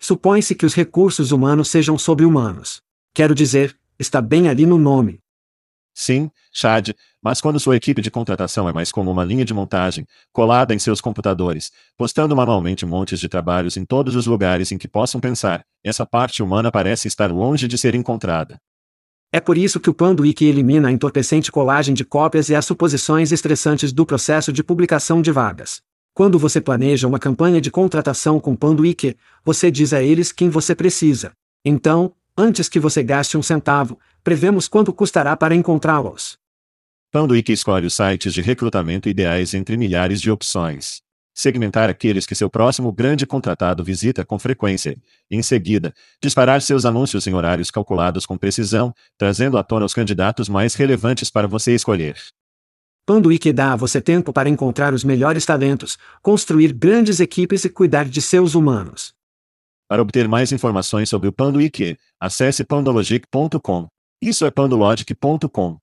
Supõe-se que os recursos humanos sejam sobre-humanos. Quero dizer, está bem ali no nome. Sim, Chad, mas quando sua equipe de contratação é mais como uma linha de montagem, colada em seus computadores, postando manualmente montes de trabalhos em todos os lugares em que possam pensar, essa parte humana parece estar longe de ser encontrada. É por isso que o Panduíque elimina a entorpecente colagem de cópias e as suposições estressantes do processo de publicação de vagas. Quando você planeja uma campanha de contratação com Panduíque, você diz a eles quem você precisa. Então, antes que você gaste um centavo, prevemos quanto custará para encontrá-los. Panduíque escolhe os sites de recrutamento ideais entre milhares de opções. Segmentar aqueles que seu próximo grande contratado visita com frequência. Em seguida, disparar seus anúncios em horários calculados com precisão, trazendo à tona os candidatos mais relevantes para você escolher. Panduíque dá a você tempo para encontrar os melhores talentos, construir grandes equipes e cuidar de seus humanos. Para obter mais informações sobre o Panduíque, acesse pandologic.com. Isso é pandologic.com.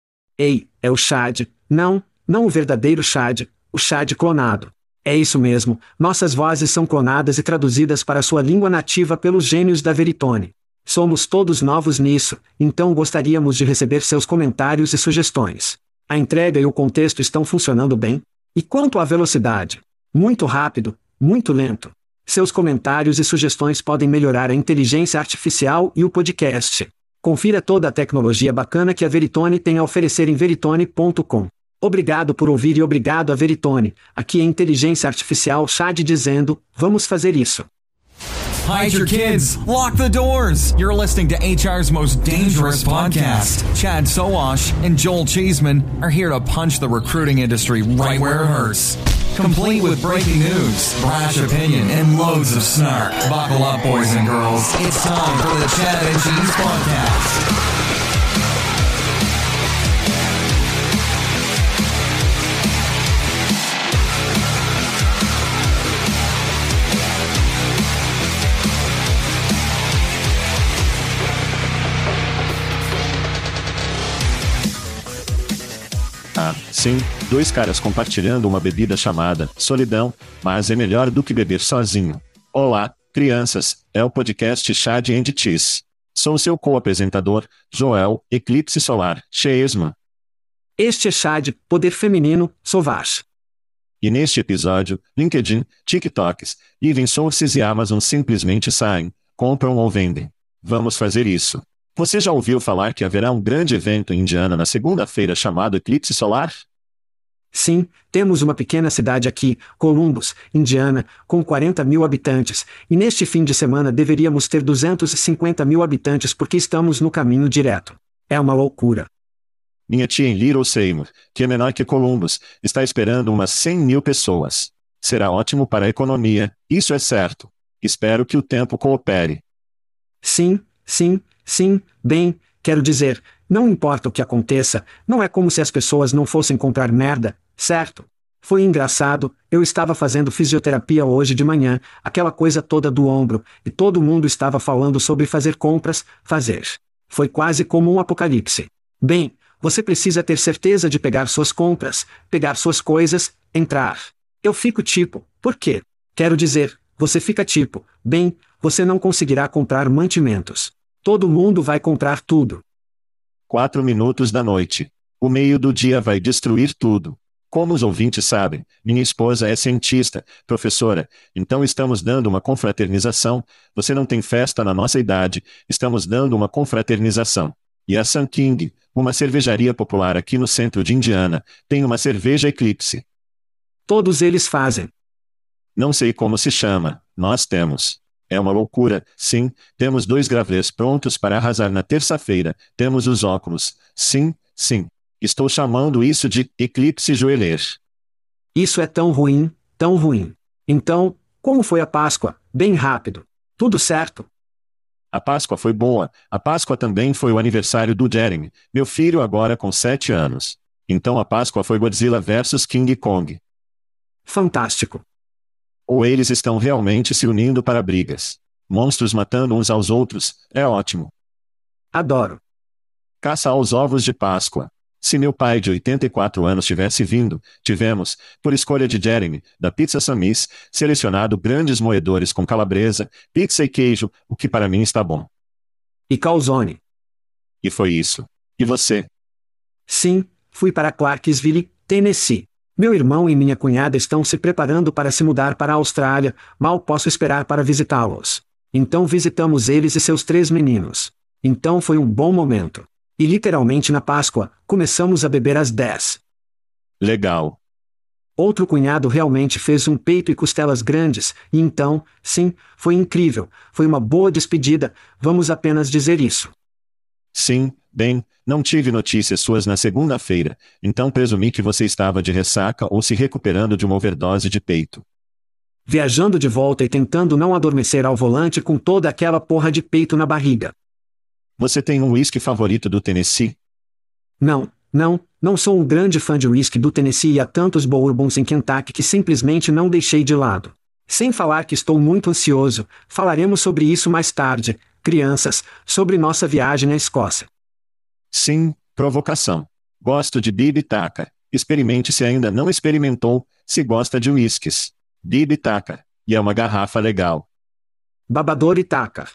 Ei, é o Chad. Não o verdadeiro Chad, o Chad clonado. É isso mesmo, nossas vozes são clonadas e traduzidas para sua língua nativa pelos gênios da Veritone. Somos todos novos nisso, então gostaríamos de receber seus comentários e sugestões. A entrega e o contexto estão funcionando bem? E quanto à velocidade? Muito rápido, muito lento. Seus comentários e sugestões podem melhorar a inteligência artificial e o podcast. Confira toda a tecnologia bacana que a Veritone tem a oferecer em veritone.com. Obrigado por ouvir e obrigado a Veritone. Aqui é Inteligência Artificial Chad dizendo, vamos fazer isso. Hide your kids. Lock the doors. You're listening to HR's most dangerous podcast. Chad Sowash and Joel Cheeseman are here to punch the recruiting industry right where it hurts. Complete with breaking news, brash opinion, and loads of snark. Buckle up, boys and girls. It's time for the Chad and Cheese Podcast. Sim, dois caras compartilhando uma bebida chamada solidão, mas é melhor do que beber sozinho. Olá, crianças, é o podcast Chad and Cheese. Sou seu co-apresentador, Joel, Eclipse Solar, Cheeseman. Este é Chad, Poder Feminino, Sovash. E neste episódio, LinkedIn, TikToks, Even Sources e Amazon simplesmente saem, compram ou vendem. Vamos fazer isso. Você já ouviu falar que haverá um grande evento em Indiana na segunda-feira chamado Eclipse Solar? Sim, temos uma pequena cidade aqui, Columbus, Indiana, com 40 mil habitantes, e neste fim de semana deveríamos ter 250 mil habitantes porque estamos no caminho direto. É uma loucura. Minha tia em Little Seymour, que é menor que Columbus, está esperando umas 100 mil pessoas. Será ótimo para a economia, isso é certo. Espero que o tempo coopere. Sim, bem, quero dizer, não importa o que aconteça, não é como se as pessoas não fossem comprar merda, certo? Foi engraçado, eu estava fazendo fisioterapia hoje de manhã, aquela coisa toda do ombro, e todo mundo estava falando sobre fazer compras, fazer. Foi quase como um apocalipse. Bem, você precisa ter certeza de pegar suas compras, pegar suas coisas, entrar. Eu fico tipo, por quê? Quero dizer, você fica tipo, bem, você não conseguirá comprar mantimentos. Todo mundo vai comprar tudo. 4 minutos da noite. O meio do dia vai destruir tudo. Como os ouvintes sabem, minha esposa é cientista, professora, então estamos dando uma confraternização. Você não tem festa na nossa idade, estamos dando uma confraternização. E a Sun King, uma cervejaria popular aqui no centro de Indiana, tem uma cerveja Eclipse. Todos eles fazem. Não sei como se chama, nós temos. É uma loucura, sim, temos 2 gravelês prontos para arrasar na terça-feira, temos os óculos, sim. Estou chamando isso de eclipse joelher. Isso é tão ruim. Então, como foi a Páscoa? Bem rápido. Tudo certo? A Páscoa foi boa, a Páscoa também foi o aniversário do Jeremy, meu filho agora com 7 anos. Então a Páscoa foi Godzilla vs King Kong. Fantástico. Ou eles estão realmente se unindo para brigas. Monstros matando uns aos outros, é ótimo. Adoro. Caça aos ovos de Páscoa. Se meu pai de 84 anos tivesse vindo, tivemos, por escolha de Jeremy, da Pizza Samis, selecionado grandes moedores com calabresa, pizza e queijo, o que para mim está bom. E calzone. E foi isso. E você? Sim, fui para Clarksville, Tennessee. Meu irmão e minha cunhada estão se preparando para se mudar para a Austrália, mal posso esperar para visitá-los. Então visitamos eles e seus 3 meninos. Então foi um bom momento. E literalmente na Páscoa, começamos a beber às 10. Legal. Outro cunhado realmente fez um peito e costelas grandes, e então, sim, foi incrível, foi uma boa despedida, vamos apenas dizer isso. Sim, bem, não tive notícias suas na segunda-feira, então presumi que você estava de ressaca ou se recuperando de uma overdose de peito. Viajando de volta e tentando não adormecer ao volante com toda aquela porra de peito na barriga. Você tem um whisky favorito do Tennessee? Não sou um grande fã de whisky do Tennessee e há tantos bourbons em Kentucky que simplesmente não deixei de lado. Sem falar que estou muito ansioso, falaremos sobre isso mais tarde, crianças, sobre nossa viagem à Escócia. Sim, provocação. Gosto de Bibitaca. Experimente se ainda não experimentou, se gosta de whiskies. Bibitaca. E é uma garrafa legal. Babador e taca.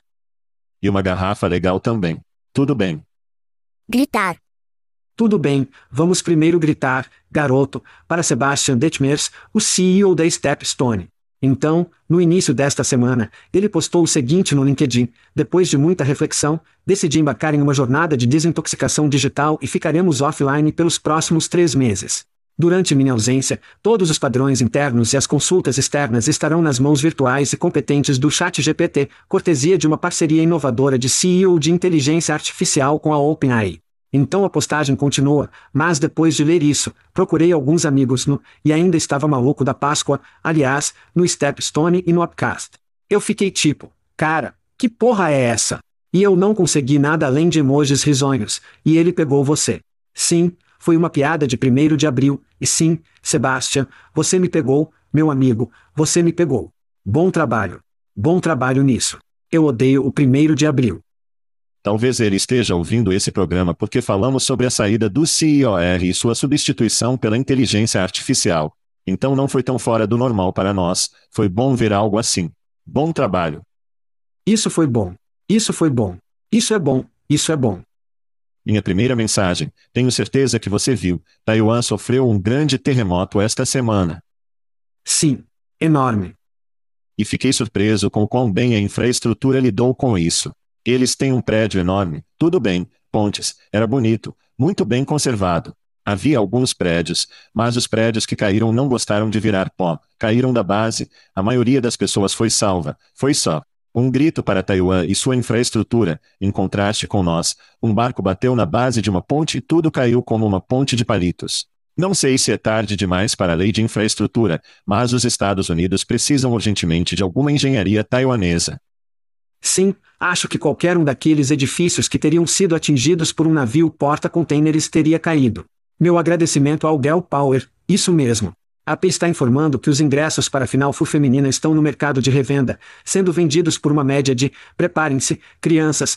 E uma garrafa legal também. Tudo bem. Gritar. Tudo bem, vamos primeiro gritar, garoto, para Sebastian Detmers, o CEO da Stepstone. Então, no início desta semana, ele postou o seguinte no LinkedIn: depois de muita reflexão, decidi embarcar em uma jornada de desintoxicação digital e ficaremos offline pelos próximos 3 meses. Durante minha ausência, todos os padrões internos e as consultas externas estarão nas mãos virtuais e competentes do ChatGPT, cortesia de uma parceria inovadora de CEO de inteligência artificial com a OpenAI. Então a postagem continua, mas depois de ler isso, procurei alguns amigos e ainda estava maluco da Páscoa, aliás, no Stepstone e no Upcast. Eu fiquei tipo, cara, que porra é essa? E eu não consegui nada além de emojis risonhos, e ele pegou você. Sim, foi uma piada de 1º de abril, e sim, Sebastian, você me pegou, meu amigo, você me pegou. Bom trabalho. Bom trabalho nisso. Eu odeio o 1º de abril. Talvez ele esteja ouvindo esse programa porque falamos sobre a saída do CIOR e sua substituição pela inteligência artificial. Então não foi tão fora do normal para nós, foi bom ver algo assim. Bom trabalho. Isso foi bom. Isso foi bom. Isso é bom. Isso é bom. Minha primeira mensagem, tenho certeza que você viu, Taiwan sofreu um grande terremoto esta semana. Sim. Enorme. E fiquei surpreso com quão bem a infraestrutura lidou com isso. Eles têm um prédio enorme, tudo bem, pontes, era bonito, muito bem conservado. Havia alguns prédios, mas os prédios que caíram não gostaram de virar pó, caíram da base, a maioria das pessoas foi salva, foi só. Um grito para Taiwan e sua infraestrutura, em contraste com nós, um barco bateu na base de uma ponte e tudo caiu como uma ponte de palitos. Não sei se é tarde demais para a lei de infraestrutura, mas os Estados Unidos precisam urgentemente de alguma engenharia taiwanesa. Sim, acho que qualquer um daqueles edifícios que teriam sido atingidos por um navio porta-containers teria caído. Meu agradecimento ao Gale Power, isso mesmo. A AP está informando que os ingressos para a Final Four feminina estão no mercado de revenda, sendo vendidos por uma média de, preparem-se, crianças,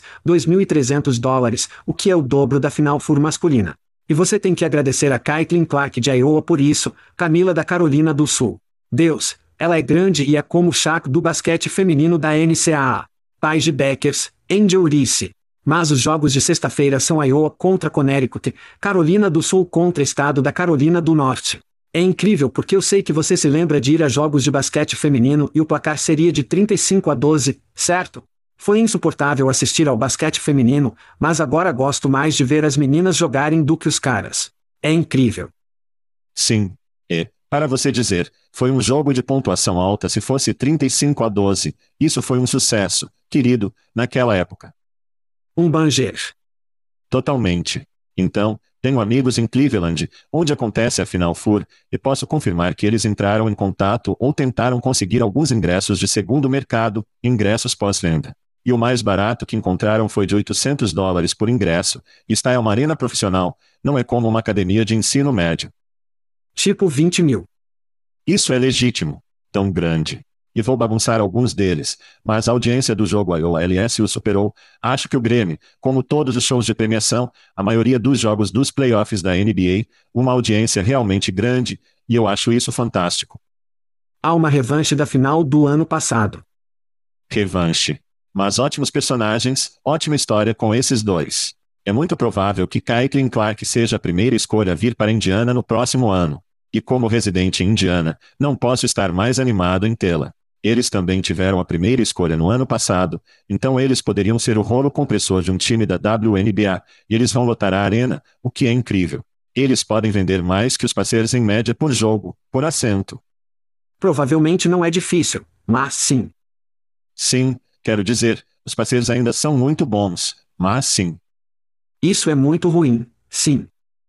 $2.300, o que é o dobro da Final Four masculina. E você tem que agradecer a Caitlin Clark de Iowa por isso, Camila da Carolina do Sul. Deus, ela é grande e é como o Shaq do basquete feminino da NCAA. Pais de Beckers, Angel Reese. Mas os jogos de sexta-feira são Iowa contra Connecticut, Carolina do Sul contra Estado da Carolina do Norte. É incrível porque eu sei que você se lembra de ir a jogos de basquete feminino e o placar seria de 35-12, certo? Foi insuportável assistir ao basquete feminino, mas agora gosto mais de ver as meninas jogarem do que os caras. É incrível. Sim. Para você dizer, foi um jogo de pontuação alta se fosse 35-12, isso foi um sucesso, querido, naquela época. Um banger. Totalmente. Então, tenho amigos em Cleveland, onde acontece a Final Four, e posso confirmar que eles entraram em contato ou tentaram conseguir alguns ingressos de segundo mercado, ingressos pós-venda. E o mais barato que encontraram foi de $800 por ingresso, e está em uma arena profissional, não é como uma academia de ensino médio. Tipo 20 mil. Isso é legítimo. Tão grande. E vou bagunçar alguns deles, mas a audiência do jogo AOLS o superou. Acho que o Grammy, como todos os shows de premiação, a maioria dos jogos dos playoffs da NBA, uma audiência realmente grande, e eu acho isso fantástico. Há uma revanche da final do ano passado. Revanche. Mas ótimos personagens, ótima história com esses dois. É muito provável que Caitlin Clark seja a primeira escolha a vir para Indiana no próximo ano. E como residente em Indiana, não posso estar mais animado em tê-la. Eles também tiveram a primeira escolha no ano passado, então eles poderiam ser o rolo compressor de um time da WNBA, e eles vão lotar a arena, o que é incrível. Eles podem vender mais que os Pacers em média por jogo, por assento. Provavelmente não é difícil, mas sim. Sim, quero dizer, os Pacers ainda são muito bons, mas sim. Isso é muito ruim, sim.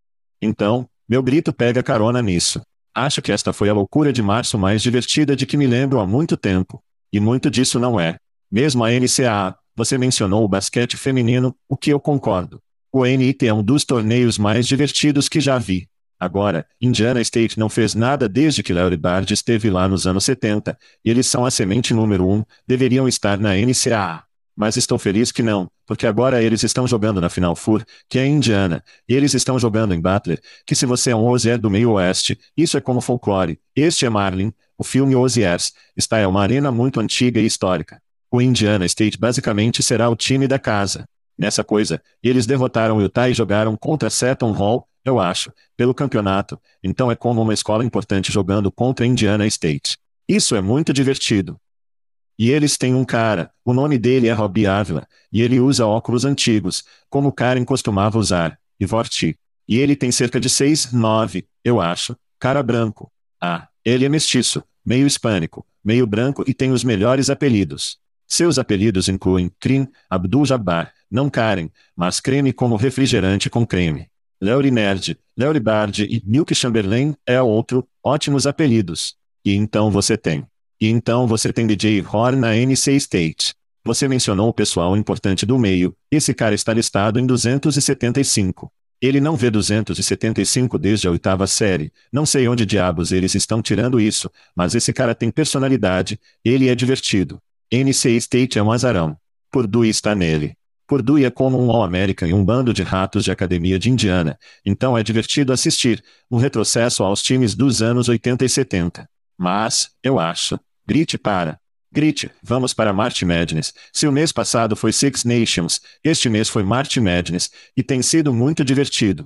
Então, meu grito pega carona nisso. Acho que esta foi a loucura de março mais divertida de que me lembro há muito tempo. E muito disso não é. Mesmo a NCAA, você mencionou o basquete feminino, o que eu concordo. O NIT é um dos torneios mais divertidos que já vi. Agora, Indiana State não fez nada desde que Larry Bird esteve lá nos anos 70, e eles são a semente número 1, deveriam estar na NCAA. Mas estou feliz que não, porque agora eles estão jogando na Final Four, que é em Indiana, e eles estão jogando em Butler, que se você é um Ozier do meio oeste, isso é como folclore. Este é Marlin, o filme Oziers, está é uma arena muito antiga e histórica. O Indiana State basicamente será o time da casa. Nessa coisa, eles derrotaram o Utah e jogaram contra Seton Hall, eu acho, pelo campeonato, então é como uma escola importante jogando contra Indiana State. Isso é muito divertido. E eles têm um cara, o nome dele é Robbie Ávila, e ele usa óculos antigos, como Karen costumava usar, e Vorti. E ele tem cerca de 6'9", eu acho, cara branco. Ah, ele é mestiço, meio hispânico, meio branco e tem os melhores apelidos. Seus apelidos incluem Kareem Abdul-Jabbar, não Karen, mas creme como refrigerante com creme. Larry Nerd, Larry Bird e Milk Chamberlain é outro, ótimos apelidos. E então você tem DJ Horn na NC State. Você mencionou o pessoal importante do meio, esse cara está listado em 275. Ele não vê 275 desde a 8ª série, não sei onde diabos eles estão tirando isso, mas esse cara tem personalidade, ele é divertido. NC State é um azarão. Purdue está nele. Purdue é como um All-American e um bando de ratos de academia de Indiana, então é divertido assistir, um retrocesso aos times dos anos 80 e 70. Mas, eu acho, Grite, vamos para March Madness. Se o mês passado foi Six Nations, este mês foi March Madness, e tem sido muito divertido.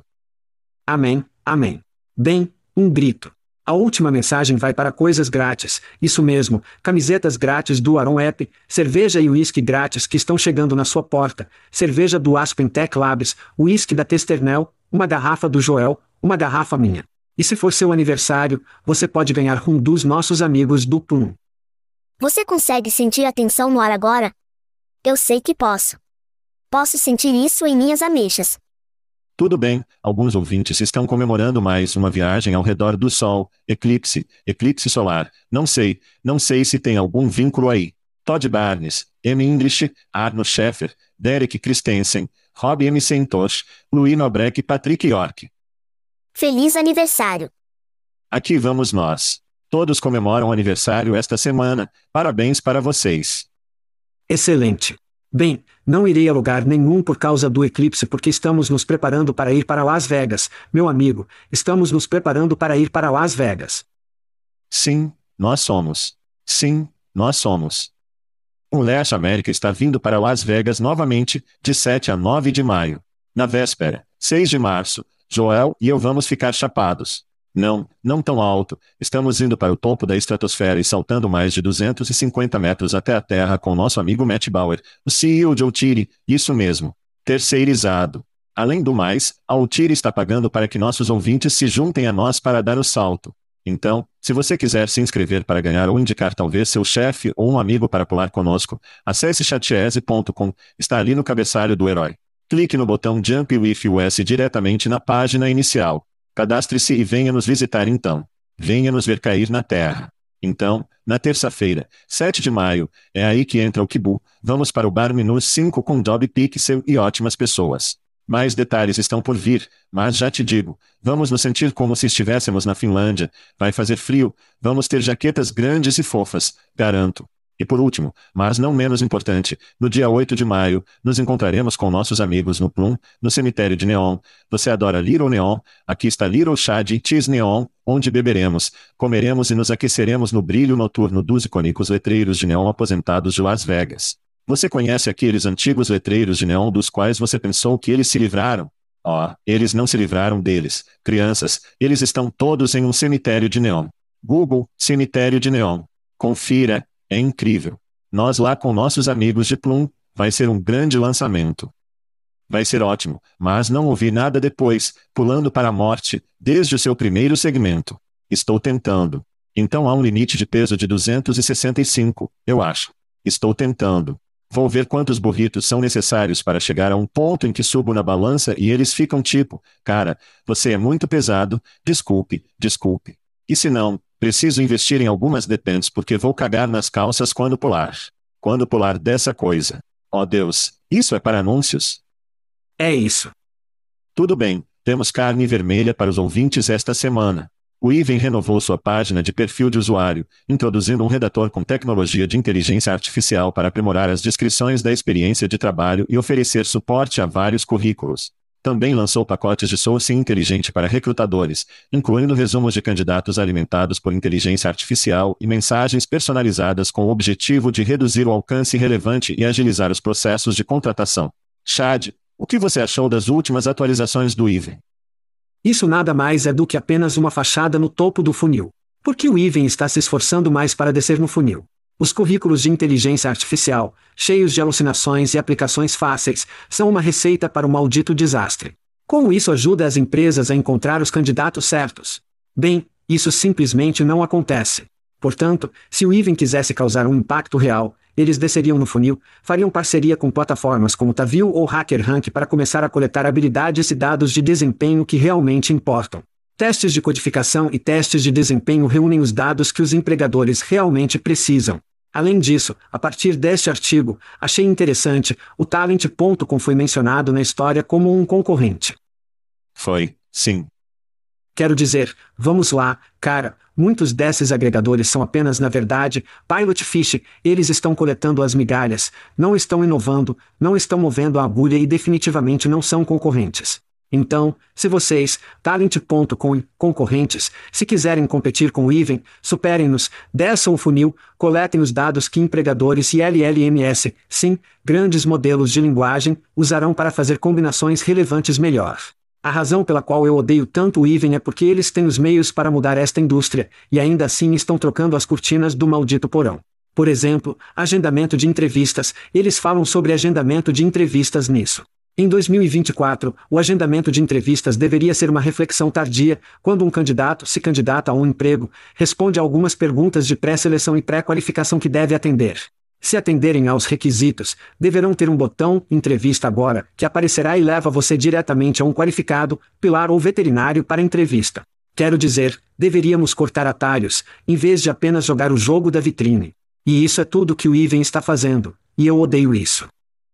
Amém, amém. Bem, um grito. A última mensagem vai para coisas grátis, isso mesmo, camisetas grátis do Aaron App, cerveja e uísque grátis que estão chegando na sua porta, cerveja do Aspen Tech Labs, uísque da Testernel, uma garrafa do Joel, uma garrafa minha. E se for seu aniversário, você pode ganhar um dos nossos amigos do Plum. Você consegue sentir a tensão no ar agora? Eu sei que posso. Posso sentir isso em minhas ameixas. Tudo bem, alguns ouvintes estão comemorando mais uma viagem ao redor do Sol, eclipse solar, não sei se tem algum vínculo aí. Todd Barnes, M. English, Arno Scheffer, Derek Christensen, Rob M. Santos, Louis Nobrek e Patrick York. Feliz aniversário! Aqui vamos nós. Todos comemoram aniversário esta semana, parabéns para vocês. Excelente. Bem, não irei a lugar nenhum por causa do eclipse porque estamos nos preparando para ir para Las Vegas, meu amigo, estamos nos preparando para ir para Las Vegas. Sim, nós somos. Sim, nós somos. O Leste América está vindo para Las Vegas novamente, de 7 a 9 de maio. Na véspera, 6 de março, Joel e eu vamos ficar chapados. Não tão alto, estamos indo para o topo da estratosfera e saltando mais de 250 metros até a Terra com nosso amigo Matt Bauer, o CEO de Outiri, isso mesmo. Terceirizado. Além do mais, a Outiri está pagando para que nossos ouvintes se juntem a nós para dar o salto. Então, se você quiser se inscrever para ganhar ou indicar talvez seu chefe ou um amigo para pular conosco, acesse chatese.com, está ali no cabeçalho do herói. Clique no botão Jump with US diretamente na página inicial. Cadastre-se e venha nos visitar então. Venha nos ver cair na Terra. Então, na terça-feira, 7 de maio, é aí que entra o Kibu, vamos para o Bar Minu 5 com Dobby Pixel e ótimas pessoas. Mais detalhes estão por vir, mas já te digo, vamos nos sentir como se estivéssemos na Finlândia, vai fazer frio, vamos ter jaquetas grandes e fofas, garanto. E por último, mas não menos importante, no dia 8 de maio, nos encontraremos com nossos amigos no Plum, no cemitério de Neon. Você adora Little Neon? Aqui está Little Chad Cheese Neon, onde beberemos, comeremos e nos aqueceremos no brilho noturno dos icônicos letreiros de neon aposentados de Las Vegas. Você conhece aqueles antigos letreiros de neon dos quais você pensou que eles se livraram? Oh, eles não se livraram deles, crianças, eles estão todos em um cemitério de neon. Google, cemitério de neon. Confira, é incrível. Nós lá com nossos amigos de Plum, vai ser um grande lançamento. Vai ser ótimo, mas não ouvi nada depois, pulando para a morte, desde o seu primeiro segmento. Estou tentando. Então há um limite de peso de 265, eu acho. Estou tentando. Vou ver quantos burritos são necessários para chegar a um ponto em que subo na balança e eles ficam tipo, cara, você é muito pesado, desculpe. E se não, preciso investir em algumas Depends porque vou cagar nas calças quando pular. Quando pular dessa coisa. Oh Deus, isso é para anúncios? É isso. Tudo bem, temos carne vermelha para os ouvintes esta semana. O Ivan renovou sua página de perfil de usuário, introduzindo um redator com tecnologia de inteligência artificial para aprimorar as descrições da experiência de trabalho e oferecer suporte a vários currículos. Também lançou pacotes de sourcing inteligente para recrutadores, incluindo resumos de candidatos alimentados por inteligência artificial e mensagens personalizadas com o objetivo de reduzir o alcance relevante e agilizar os processos de contratação. Chad, o que você achou das últimas atualizações do Ivan? Isso nada mais é do que apenas uma fachada no topo do funil. Porque o Ivan está se esforçando mais para descer no funil. Os currículos de inteligência artificial, cheios de alucinações e aplicações fáceis, são uma receita para o maldito desastre. Como isso ajuda as empresas a encontrar os candidatos certos? Bem, isso simplesmente não acontece. Portanto, se o Ivan quisesse causar um impacto real, eles desceriam no funil, fariam parceria com plataformas como Tavio ou HackerRank para começar a coletar habilidades e dados de desempenho que realmente importam. Testes de codificação e testes de desempenho reúnem os dados que os empregadores realmente precisam. Além disso, a partir deste artigo, achei interessante, o Talent.com foi mencionado na história como um concorrente. Foi, sim. Quero dizer, vamos lá, cara, muitos desses agregadores são apenas na verdade, Pilot Fish, eles estão coletando as migalhas, não estão inovando, não estão movendo a agulha e definitivamente não são concorrentes. Então, se vocês, Talent.com e concorrentes, se quiserem competir com o Ivan, superem-nos, desçam o funil, coletem os dados que empregadores e LLMS, sim, grandes modelos de linguagem, usarão para fazer combinações relevantes melhor. A razão pela qual eu odeio tanto o Ivan é porque eles têm os meios para mudar esta indústria, e ainda assim estão trocando as cortinas do maldito porão. Por exemplo, agendamento de entrevistas, eles falam sobre agendamento de entrevistas nisso. Em 2024, o agendamento de entrevistas deveria ser uma reflexão tardia, quando um candidato se candidata a um emprego, responde a algumas perguntas de pré-seleção e pré-qualificação que deve atender. Se atenderem aos requisitos, deverão ter um botão "Entrevista agora", que aparecerá e leva você diretamente a um qualificado, pilar ou veterinário para entrevista. Quero dizer, deveríamos cortar atalhos, em vez de apenas jogar o jogo da vitrine. E isso é tudo que o Ivan está fazendo, e eu odeio isso.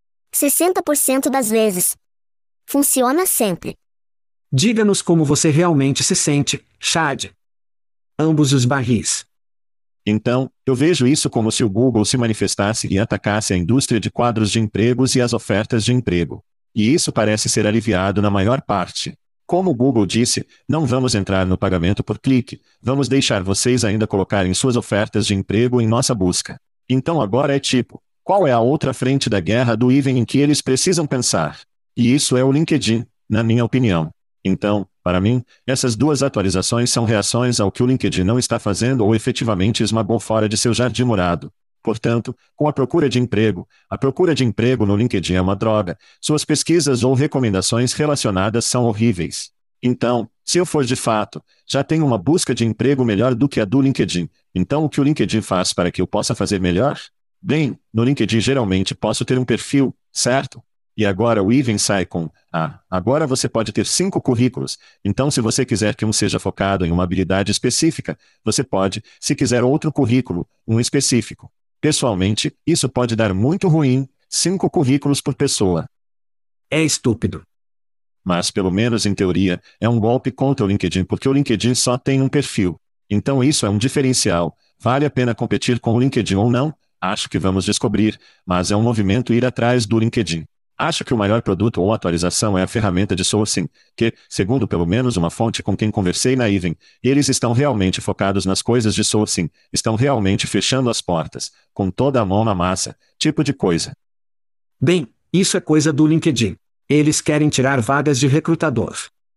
60% das vezes. Funciona sempre. Diga-nos como você realmente se sente, Chad. Ambos os barris. Então, eu vejo isso como se o Google se manifestasse e atacasse a indústria de quadros de empregos e as ofertas de emprego. E isso parece ser aliviado na maior parte. Como o Google disse, não vamos entrar no pagamento por clique, vamos deixar vocês ainda colocarem suas ofertas de emprego em nossa busca. Então agora é tipo, qual é a outra frente da guerra do Ivan em que eles precisam pensar? E isso é o LinkedIn, na minha opinião. Então, para mim, essas duas atualizações são reações ao que o LinkedIn não está fazendo ou efetivamente esmagou fora de seu jardim morado. Portanto, com a procura de emprego no LinkedIn é uma droga, suas pesquisas ou recomendações relacionadas são horríveis. Então, se eu for de fato, já tenho uma busca de emprego melhor do que a do LinkedIn, então o que o LinkedIn faz para que eu possa fazer melhor? Bem, no LinkedIn geralmente posso ter um perfil, certo? E agora o Ivan sai com, agora você pode ter 5 currículos, então se você quiser que um seja focado em uma habilidade específica, você pode, se quiser outro currículo, um específico. Pessoalmente, isso pode dar muito ruim, 5 currículos por pessoa. É estúpido. Mas pelo menos em teoria, é um golpe contra o LinkedIn porque o LinkedIn só tem um perfil. Então isso é um diferencial. Vale a pena competir com o LinkedIn ou não? Acho que vamos descobrir, mas é um movimento ir atrás do LinkedIn. Acho que o maior produto ou atualização é a ferramenta de sourcing, que, segundo pelo menos uma fonte com quem conversei na Even, eles estão realmente focados nas coisas de sourcing, estão realmente fechando as portas, com toda a mão na massa, tipo de coisa. Bem, isso é coisa do LinkedIn. Eles querem tirar vagas de recrutador.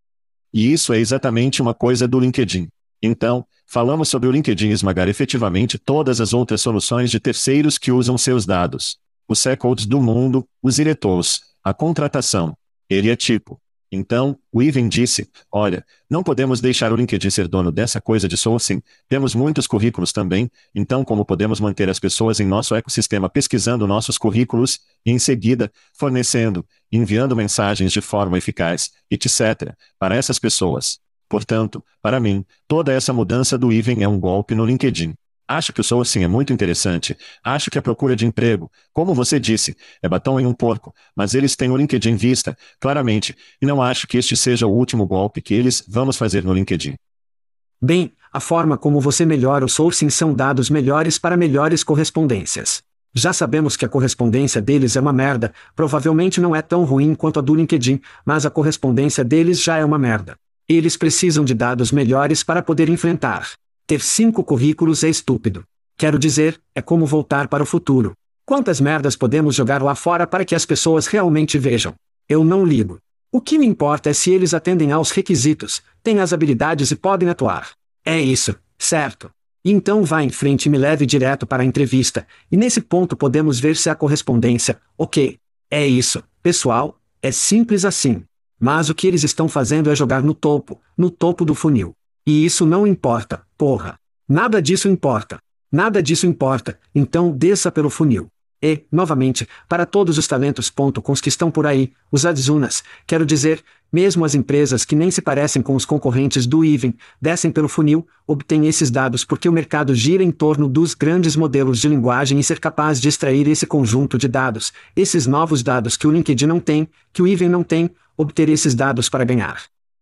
E isso é exatamente uma coisa do LinkedIn. Então, falamos sobre o LinkedIn esmagar efetivamente todas as outras soluções de terceiros que usam seus dados. Os Secodes do mundo, os diretores, a contratação. Ele é tipo. Então, o Even disse, olha, não podemos deixar o LinkedIn ser dono dessa coisa de sourcing, temos muitos currículos também, então como podemos manter as pessoas em nosso ecossistema pesquisando nossos currículos, e em seguida, fornecendo, enviando mensagens de forma eficaz, etc., para essas pessoas. Portanto, para mim, toda essa mudança do Even é um golpe no LinkedIn. Acho que o sourcing é muito interessante. Acho que a procura de emprego, como você disse, é batom em um porco, mas eles têm o LinkedIn em vista, claramente, e não acho que este seja o último golpe que eles vamos fazer no LinkedIn. Bem, a forma como você melhora o sourcing são dados melhores para melhores correspondências. Já sabemos que a correspondência deles é uma merda, provavelmente não é tão ruim quanto a do LinkedIn, mas a correspondência deles já é uma merda. Eles precisam de dados melhores para poder enfrentar. Ter 5 currículos é estúpido. Quero dizer, é como voltar para o futuro. Quantas merdas podemos jogar lá fora para que as pessoas realmente vejam? Eu não ligo. O que me importa é se eles atendem aos requisitos, têm as habilidades e podem atuar. É isso, certo? Então vá em frente e me leve direto para a entrevista, e nesse ponto podemos ver se há correspondência, ok? É isso, pessoal, é simples assim. Mas o que eles estão fazendo é jogar no topo do funil. E isso não importa, porra. Nada disso importa. Nada disso importa, então desça pelo funil. E, novamente, para todos os talentos.coms que estão por aí, os Adzunas, quero dizer, mesmo as empresas que nem se parecem com os concorrentes do Even, descem pelo funil, obtêm esses dados porque o mercado gira em torno dos grandes modelos de linguagem e ser capaz de extrair esse conjunto de dados, esses novos dados que o LinkedIn não tem, que o Even não tem, obter esses dados para ganhar.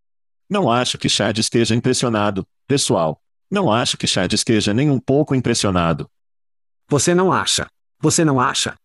Não acho que Chad esteja impressionado, pessoal. Não acho que Chad esteja nem um pouco impressionado. Você não acha? Você não acha?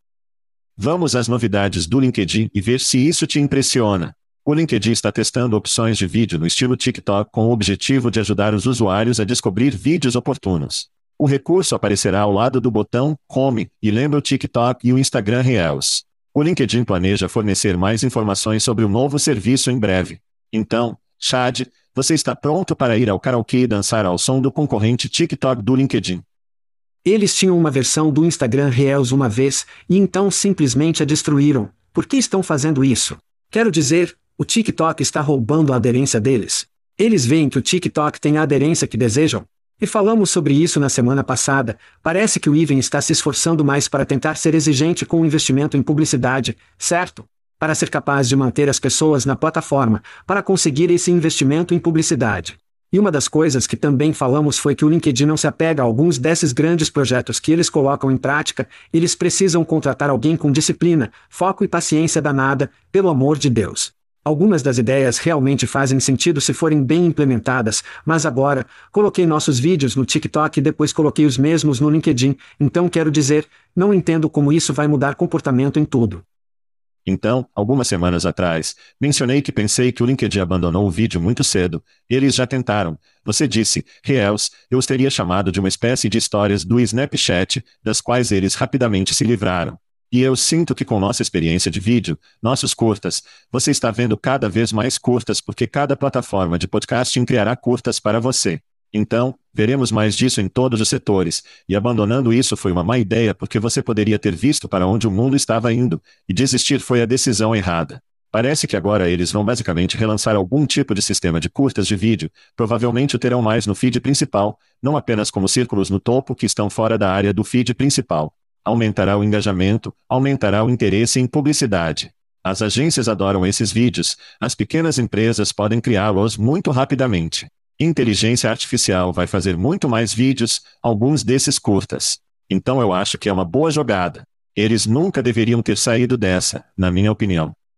Vamos às novidades do LinkedIn e ver se isso te impressiona. O LinkedIn está testando opções de vídeo no estilo TikTok com o objetivo de ajudar os usuários a descobrir vídeos oportunos. O recurso aparecerá ao lado do botão Home e lembra o TikTok e o Instagram Reels. O LinkedIn planeja fornecer mais informações sobre o novo serviço em breve. Então, Chad, você está pronto para ir ao karaokê e dançar ao som do concorrente TikTok do LinkedIn? Eles tinham uma versão do Instagram Reels uma vez, e então simplesmente a destruíram. Por que estão fazendo isso? Quero dizer, o TikTok está roubando a aderência deles. Eles veem que o TikTok tem a aderência que desejam. E falamos sobre isso na semana passada, parece que o Even está se esforçando mais para tentar ser exigente com o investimento em publicidade, certo? Para ser capaz de manter as pessoas na plataforma, para conseguir esse investimento em publicidade. E uma das coisas que também falamos foi que o LinkedIn não se apega a alguns desses grandes projetos que eles colocam em prática, eles precisam contratar alguém com disciplina, foco e paciência danada, pelo amor de Deus. Algumas das ideias realmente fazem sentido se forem bem implementadas, mas agora, coloquei nossos vídeos no TikTok e depois coloquei os mesmos no LinkedIn, então quero dizer, não entendo como isso vai mudar comportamento em tudo. Então, algumas semanas atrás, mencionei que pensei que o LinkedIn abandonou o vídeo muito cedo. Eles já tentaram. Você disse, Reels, eu os teria chamado de uma espécie de histórias do Snapchat, das quais eles rapidamente se livraram. E eu sinto que com nossa experiência de vídeo, nossos curtas, você está vendo cada vez mais curtas porque cada plataforma de podcasting criará curtas para você. Então, veremos mais disso em todos os setores, e abandonando isso foi uma má ideia porque você poderia ter visto para onde o mundo estava indo, e desistir foi a decisão errada. Parece que agora eles vão basicamente relançar algum tipo de sistema de curtas de vídeo, provavelmente o terão mais no feed principal, não apenas como círculos no topo que estão fora da área do feed principal. Aumentará o engajamento, aumentará o interesse em publicidade. As agências adoram esses vídeos, as pequenas empresas podem criá-los muito rapidamente. Inteligência artificial vai fazer muito mais vídeos, alguns desses curtas. Então eu acho que é uma boa jogada. Eles nunca deveriam ter saído dessa, na minha opinião.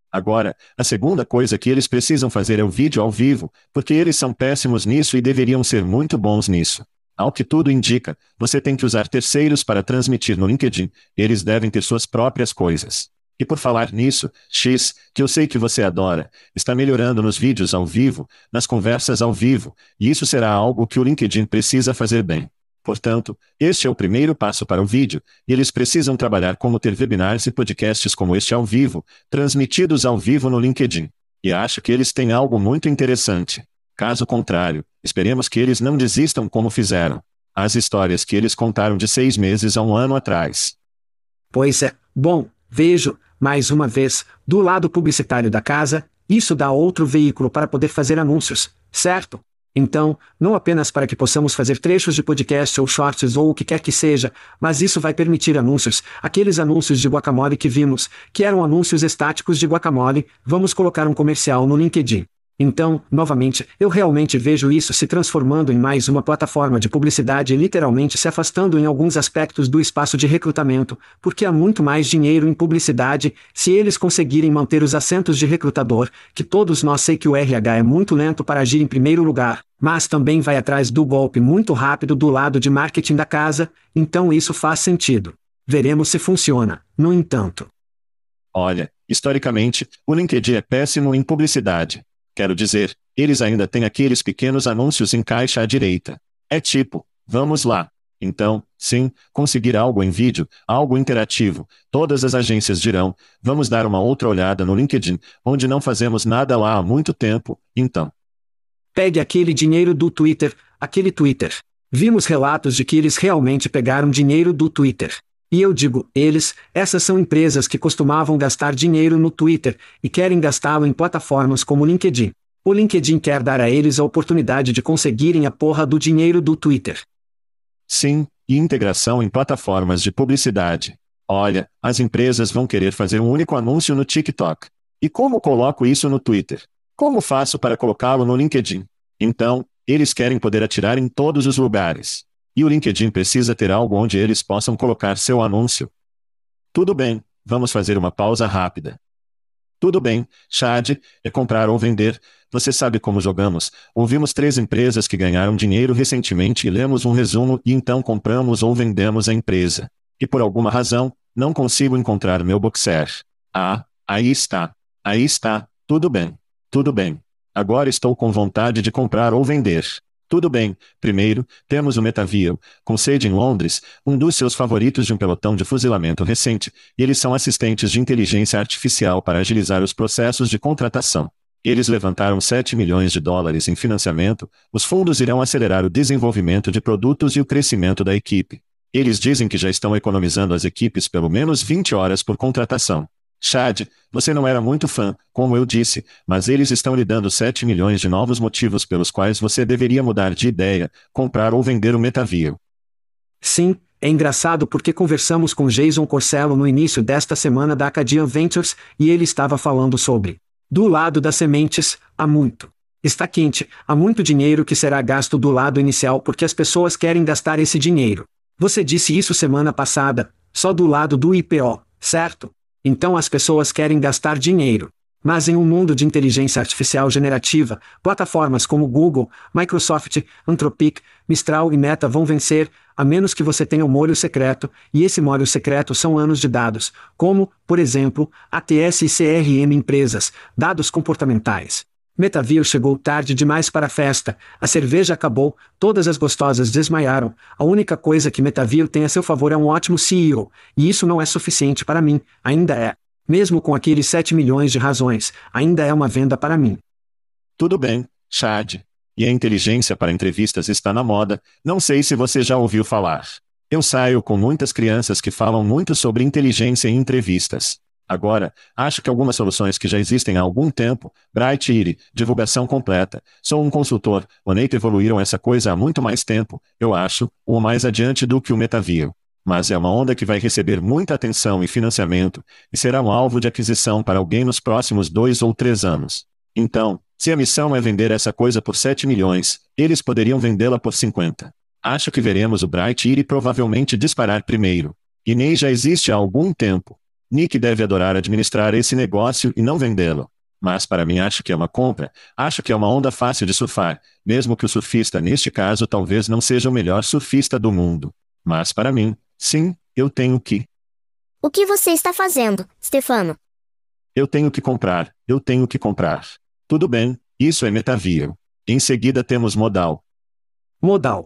Agora, a segunda coisa que eles precisam fazer é o vídeo ao vivo, porque eles são péssimos nisso e deveriam ser muito bons nisso. Ao que tudo indica, você tem que usar terceiros para transmitir no LinkedIn, eles devem ter suas próprias coisas. E por falar nisso, X, que eu sei que você adora, está melhorando nos vídeos ao vivo, nas conversas ao vivo, e isso será algo que o LinkedIn precisa fazer bem. Portanto, este é o primeiro passo para o vídeo, e eles precisam trabalhar como ter webinars e podcasts como este ao vivo, transmitidos ao vivo no LinkedIn. E acho que eles têm algo muito interessante. Caso contrário, esperemos que eles não desistam como fizeram. As histórias que eles contaram de 6 meses a 1 ano atrás. Pois é, bom, vejo, mais uma vez, do lado publicitário da casa, isso dá outro veículo para poder fazer anúncios, certo? Então, não apenas para que possamos fazer trechos de podcast ou shorts ou o que quer que seja, mas isso vai permitir anúncios, aqueles anúncios de guacamole que vimos, que eram anúncios estáticos de guacamole, vamos colocar um comercial no LinkedIn. Então, novamente, eu realmente vejo isso se transformando em mais uma plataforma de publicidade e literalmente se afastando em alguns aspectos do espaço de recrutamento, porque há muito mais dinheiro em publicidade, se eles conseguirem manter os assentos de recrutador, que todos nós sei que o RH é muito lento para agir em primeiro lugar, mas também vai atrás do golpe muito rápido do lado de marketing da casa, então isso faz sentido. Veremos se funciona, no entanto. Olha, historicamente, o LinkedIn é péssimo em publicidade. Quero dizer, eles ainda têm aqueles pequenos anúncios em caixa à direita. É tipo, vamos lá. Então, sim, conseguir algo em vídeo, algo interativo. Todas as agências dirão, vamos dar uma outra olhada no LinkedIn, onde não fazemos nada lá há muito tempo, então. Pegue aquele dinheiro do Twitter, aquele Twitter. Vimos relatos de que eles realmente pegaram dinheiro do Twitter. E eu digo, eles, essas são empresas que costumavam gastar dinheiro no Twitter, e querem gastá-lo em plataformas como o LinkedIn. O LinkedIn quer dar a eles a oportunidade de conseguirem a porra do dinheiro do Twitter. Sim, e integração em plataformas de publicidade. Olha, as empresas vão querer fazer um único anúncio no TikTok. E como coloco isso no Twitter? Como faço para colocá-lo no LinkedIn? Então, eles querem poder atirar em todos os lugares. E o LinkedIn precisa ter algo onde eles possam colocar seu anúncio. Tudo bem, vamos fazer uma pausa rápida. Tudo bem, Chad, é comprar ou vender, você sabe como jogamos. Ouvimos 3 empresas que ganharam dinheiro recentemente e lemos um resumo e então compramos ou vendemos a empresa. E por alguma razão, não consigo encontrar meu boxer. Ah, aí está. Aí está, tudo bem. Tudo bem. Agora estou com vontade de comprar ou vender. Tudo bem, primeiro, temos o Metaview, com sede em Londres, um dos seus favoritos de um pelotão de fuzilamento recente, e eles são assistentes de inteligência artificial para agilizar os processos de contratação. Eles levantaram $7 milhões em financiamento, os fundos irão acelerar o desenvolvimento de produtos e o crescimento da equipe. Eles dizem que já estão economizando as equipes pelo menos 20 horas por contratação. Chad, você não era muito fã, como eu disse, mas eles estão lhe dando 7 milhões de novos motivos pelos quais você deveria mudar de ideia, comprar ou vender o Metaview. Sim, é engraçado porque conversamos com Jason Corsello no início desta semana da Acadian Ventures, e ele estava falando sobre do lado das sementes, há muito. Está quente, há muito dinheiro que será gasto do lado inicial porque as pessoas querem gastar esse dinheiro. Você disse isso semana passada, só do lado do IPO, certo? Então as pessoas querem gastar dinheiro. Mas em um mundo de inteligência artificial generativa, plataformas como Google, Microsoft, Anthropic, Mistral e Meta vão vencer, a menos que você tenha um molho secreto, e esse molho secreto são anos de dados, como, por exemplo, ATS e CRM empresas, dados comportamentais. Metaview chegou tarde demais para a festa, a cerveja acabou, todas as gostosas desmaiaram, a única coisa que Metaview tem a seu favor é um ótimo CEO, e isso não é suficiente para mim, ainda é. Mesmo com aqueles 7 milhões de razões, ainda é uma venda para mim. Tudo bem, Chad. E a inteligência para entrevistas está na moda, não sei se você já ouviu falar. Eu saio com muitas crianças que falam muito sobre inteligência em entrevistas. Agora, acho que algumas soluções que já existem há algum tempo, Bright Iri, divulgação completa, sou um consultor, o Nate evoluíram essa coisa há muito mais tempo, eu acho, ou mais adiante do que o Metaview. Mas é uma onda que vai receber muita atenção e financiamento, e será um alvo de aquisição para alguém nos próximos 2 ou 3 anos. Então, se a missão é vender essa coisa por 7 milhões, eles poderiam vendê-la por 50. Acho que veremos o Bright Iri provavelmente disparar primeiro. E nem já existe há algum tempo. Nick deve adorar administrar esse negócio e não vendê-lo. Mas para mim acho que é uma compra, acho que é uma onda fácil de surfar, mesmo que o surfista neste caso talvez não seja o melhor surfista do mundo. Mas para mim, sim, eu tenho que. O que você está fazendo, Stefano? Eu tenho que comprar, eu tenho que comprar. Tudo bem, isso é Metaview. Em seguida temos Modal. Modal.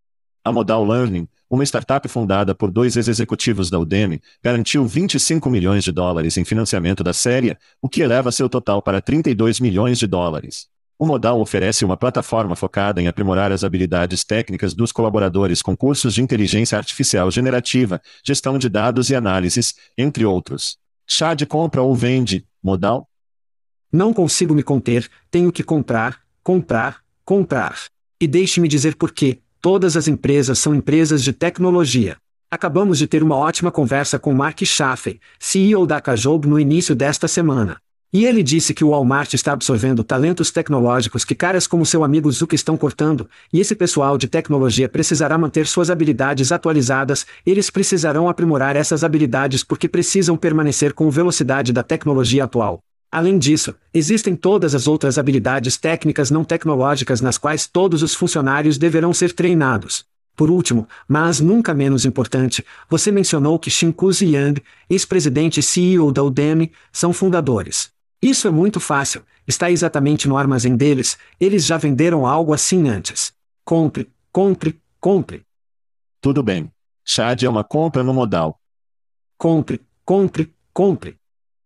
A Modal Learning, uma startup fundada por dois ex-executivos da Udemy, garantiu 25 milhões de dólares em financiamento da série, o que eleva seu total para 32 milhões de dólares. O Modal oferece uma plataforma focada em aprimorar as habilidades técnicas dos colaboradores com cursos de inteligência artificial generativa, gestão de dados e análises, entre outros. Chad compra ou vende, Modal? Não consigo me conter, tenho que comprar, comprar, comprar. E deixe-me dizer por quê. Todas as empresas são empresas de tecnologia. Acabamos de ter uma ótima conversa com Mark Chaffee, CEO da Kajob, no início desta semana. E ele disse que o Walmart está absorvendo talentos tecnológicos que caras como seu amigo Zuck estão cortando, e esse pessoal de tecnologia precisará manter suas habilidades atualizadas, eles precisarão aprimorar essas habilidades porque precisam permanecer com a velocidade da tecnologia atual. Além disso, existem todas as outras habilidades técnicas não tecnológicas nas quais todos os funcionários deverão ser treinados. Por último, mas nunca menos importante, você mencionou que Shinkuzi Yang, ex-presidente e CEO da Udemy, são fundadores. Isso é muito fácil, está exatamente no armazém deles, eles já venderam algo assim antes. Compre, compre, compre. Tudo bem. Chad é uma compra no Modal. Compre, compre, compre.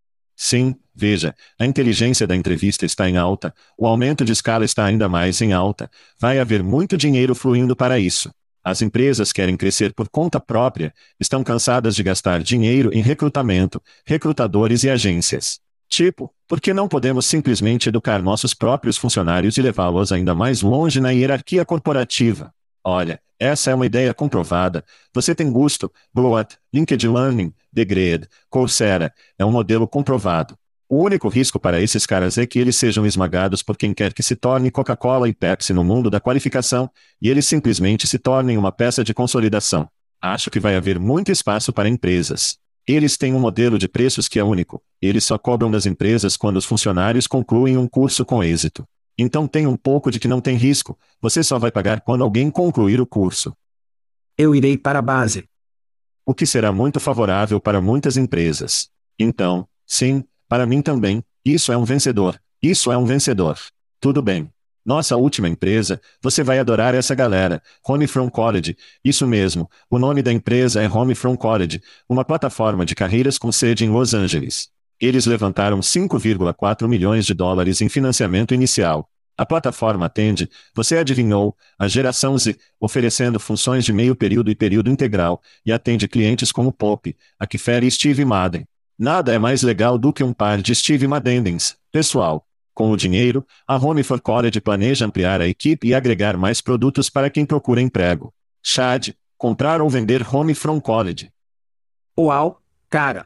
Sim, veja, a inteligência da entrevista está em alta, o aumento de escala está ainda mais em alta, vai haver muito dinheiro fluindo para isso. As empresas querem crescer por conta própria, estão cansadas de gastar dinheiro em recrutamento, recrutadores e agências. Tipo, por que não podemos simplesmente educar nossos próprios funcionários e levá-los ainda mais longe na hierarquia corporativa? Olha, essa é uma ideia comprovada. Você tem gosto, Bloat, LinkedIn Learning, The Grid, Coursera, é um modelo comprovado. O único risco para esses caras é que eles sejam esmagados por quem quer que se torne Coca-Cola e Pepsi no mundo da qualificação, e eles simplesmente se tornem uma peça de consolidação. Acho que vai haver muito espaço para empresas. Eles têm um modelo de preços que é único. Eles só cobram das empresas quando os funcionários concluem um curso com êxito. Então tem um pouco de que não tem risco. Você só vai pagar quando alguém concluir o curso. Eu irei para a base. O que será muito favorável para muitas empresas. Então, sim, para mim também, isso é um vencedor. Isso é um vencedor. Tudo bem. Nossa última empresa, você vai adorar essa galera, Home From College, isso mesmo, o nome da empresa é Home From College, uma plataforma de carreiras com sede em Los Angeles. Eles levantaram 5,4 milhões de dólares em financiamento inicial. A plataforma atende, você adivinhou, a geração Z, oferecendo funções de meio período e período integral, e atende clientes como Pop, a Kiffer e Steve Madden. Nada é mais legal do que um par de Steve Maddens, pessoal. Com o dinheiro, a Home for College planeja ampliar a equipe e agregar mais produtos para quem procura emprego. Chad, comprar ou vender Home from College. Uau, cara!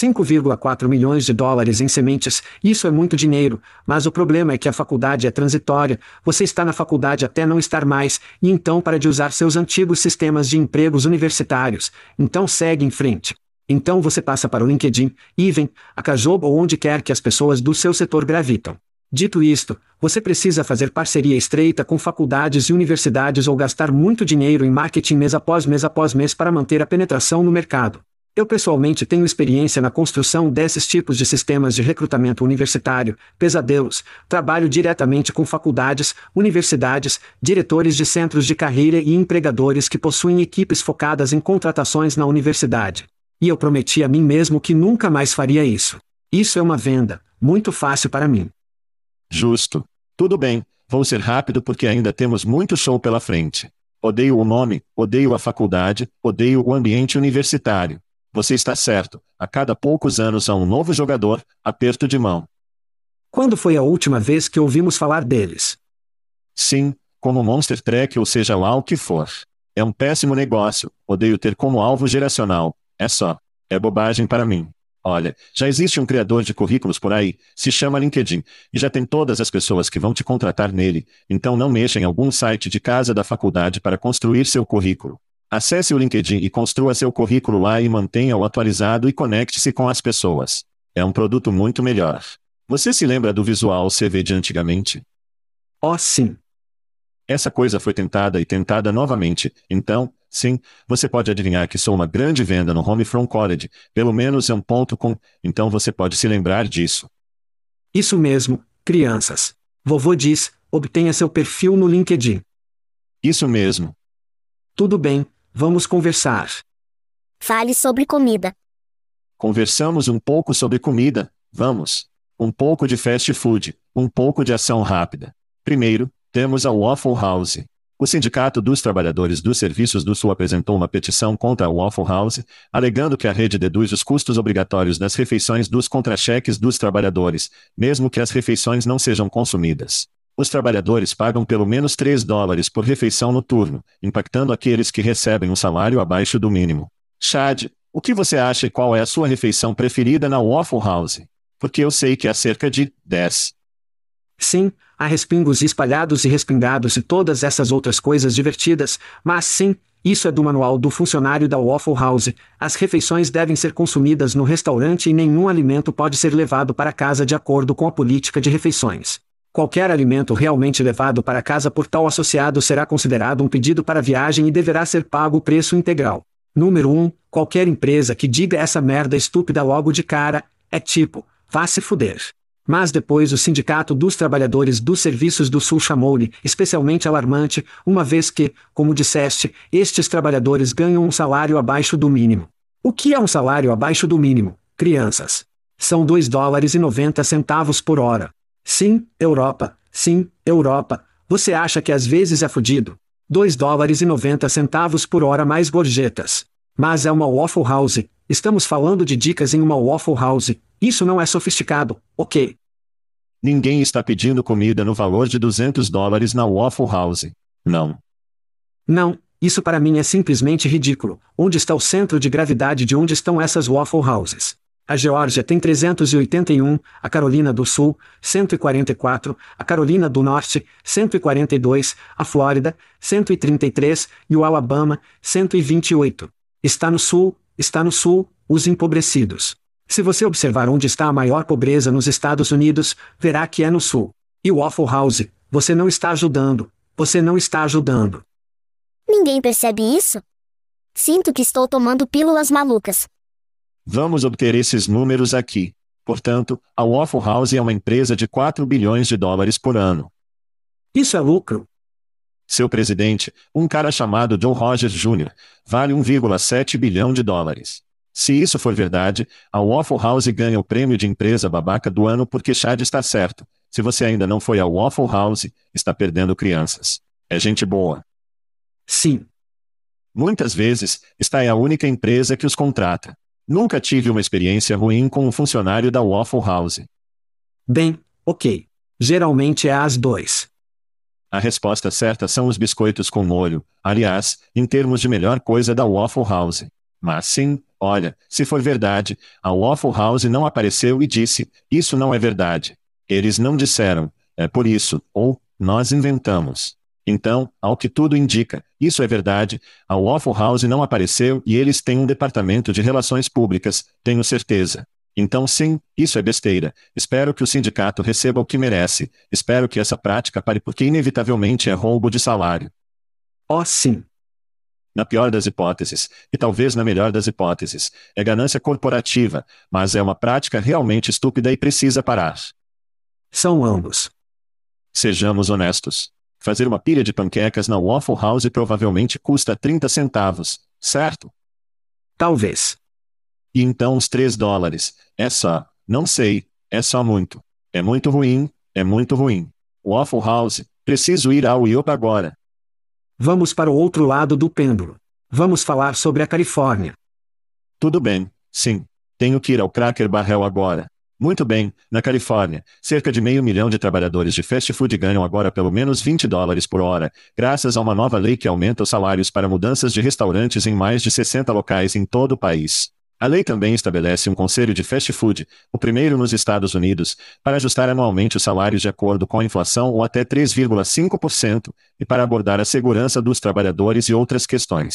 5,4 milhões de dólares em sementes, isso é muito dinheiro, mas o problema é que a faculdade é transitória, você está na faculdade até não estar mais, e então para de usar seus antigos sistemas de empregos universitários, então segue em frente. Então você passa para o LinkedIn, Even, a Kajob ou onde quer que as pessoas do seu setor gravitam. Dito isto, você precisa fazer parceria estreita com faculdades e universidades ou gastar muito dinheiro em marketing mês após mês para manter a penetração no mercado. Eu pessoalmente tenho experiência na construção desses tipos de sistemas de recrutamento universitário, pesadelos, trabalho diretamente com faculdades, universidades, diretores de centros de carreira e empregadores que possuem equipes focadas em contratações na universidade. E eu prometi a mim mesmo que nunca mais faria isso. Isso é uma venda, muito fácil para mim. Justo. Tudo bem, vou ser rápido porque ainda temos muito show pela frente. Odeio o nome, odeio a faculdade, odeio o ambiente universitário. Você está certo, a cada poucos anos há um novo jogador, aperto de mão. Quando foi a última vez que ouvimos falar deles? Sim, como Monster Truck ou seja lá o que for. É um péssimo negócio, odeio ter como alvo geracional, é só. É bobagem para mim. Olha, já existe um criador de currículos por aí, se chama LinkedIn, e já tem todas as pessoas que vão te contratar nele, então não mexa em algum site de casa da faculdade para construir seu currículo. Acesse o LinkedIn e construa seu currículo lá e mantenha-o atualizado e conecte-se com as pessoas. É um produto muito melhor. Você se lembra do Visual CV de antigamente? Oh, sim. Essa coisa foi tentada e tentada novamente, então, sim, você pode adivinhar que sou uma grande venda no Home From College, pelo menos é um ponto com, então você pode se lembrar disso. Isso mesmo, crianças. Vovô diz, obtenha seu perfil no LinkedIn. Isso mesmo. Tudo bem, vamos conversar. Fale sobre comida. Conversamos um pouco sobre comida, vamos. Um pouco de fast food, um pouco de ação rápida. Primeiro, temos a Waffle House. O Sindicato dos Trabalhadores dos Serviços do Sul apresentou uma petição contra a Waffle House, alegando que a rede deduz os custos obrigatórios das refeições dos contra-cheques dos trabalhadores, mesmo que as refeições não sejam consumidas. Os trabalhadores pagam pelo menos $3 por refeição no turno, impactando aqueles que recebem um salário abaixo do mínimo. Chad, o que você acha e qual é a sua refeição preferida na Waffle House? Porque eu sei que há cerca de 10. Sim, há respingos espalhados e respingados e todas essas outras coisas divertidas, mas sim, isso é do manual do funcionário da Waffle House. As refeições devem ser consumidas no restaurante e nenhum alimento pode ser levado para casa de acordo com a política de refeições. Qualquer alimento realmente levado para casa por tal associado será considerado um pedido para viagem e deverá ser pago o preço integral. Número 1, qualquer empresa que diga essa merda estúpida logo de cara, é tipo, vá se fuder. Mas depois o Sindicato dos Trabalhadores dos Serviços do Sul chamou-lhe, especialmente alarmante, uma vez que, como disseste, estes trabalhadores ganham um salário abaixo do mínimo. O que é um salário abaixo do mínimo, crianças? São $2,90 por hora. Sim, Europa. Sim, Europa. Você acha que às vezes é fudido? $2,90 por hora mais gorjetas. Mas é uma Waffle House. Estamos falando de dicas em uma Waffle House. Isso não é sofisticado, ok? Ninguém está pedindo comida no valor de $200 na Waffle House. Não. Não, isso para mim é simplesmente ridículo. Onde está o centro de gravidade de onde estão essas Waffle Houses? A Geórgia tem 381, a Carolina do Sul, 144, a Carolina do Norte, 142, a Flórida, 133 e o Alabama, 128. Está no Sul, os empobrecidos. Se você observar onde está a maior pobreza nos Estados Unidos, verá que é no Sul. E o Waffle House, você não está ajudando. Você não está ajudando. Ninguém percebe isso? Sinto que estou tomando pílulas malucas. Vamos obter esses números aqui. Portanto, a Waffle House é uma empresa de $4 bilhões por ano. Isso é lucro. Seu presidente, um cara chamado Joe Rogers Jr., vale $1,7 bilhão. Se isso for verdade, a Waffle House ganha o prêmio de empresa babaca do ano porque Chad está certo. Se você ainda não foi ao Waffle House, está perdendo crianças. É gente boa. Sim. Muitas vezes, esta é a única empresa que os contrata. Nunca tive uma experiência ruim com um funcionário da Waffle House. Bem, ok. Geralmente é as 2. A resposta certa são os biscoitos com molho, aliás, em termos de melhor coisa da Waffle House. Mas sim, olha, se for verdade, a Waffle House não apareceu e disse, isso não é verdade. Eles não disseram, é por isso, ou, nós inventamos. Então, ao que tudo indica, isso é verdade, a Waffle House não apareceu e eles têm um departamento de relações públicas, tenho certeza. Então sim, isso é besteira. Espero que o sindicato receba o que merece. Espero que essa prática pare porque inevitavelmente é roubo de salário. Oh, sim. Na pior das hipóteses, e talvez na melhor das hipóteses, é ganância corporativa, mas é uma prática realmente estúpida e precisa parar. São ambos. Sejamos honestos. Fazer uma pilha de panquecas na Waffle House provavelmente custa 30 centavos, certo? Talvez. E então os $3, é só, não sei, é só muito. É muito ruim, é muito ruim. Waffle House, preciso ir ao IOP agora. Vamos para o outro lado do pêndulo. Vamos falar sobre a Califórnia. Tudo bem, sim. Tenho que ir ao Cracker Barrel agora. Muito bem, na Califórnia, cerca de 500 mil de trabalhadores de fast food ganham agora pelo menos $20 por hora, graças a uma nova lei que aumenta os salários para mudanças de restaurantes em mais de 60 locais em todo o país. A lei também estabelece um conselho de fast food, o primeiro nos Estados Unidos, para ajustar anualmente os salários de acordo com a inflação ou até 3,5%, e para abordar a segurança dos trabalhadores e outras questões.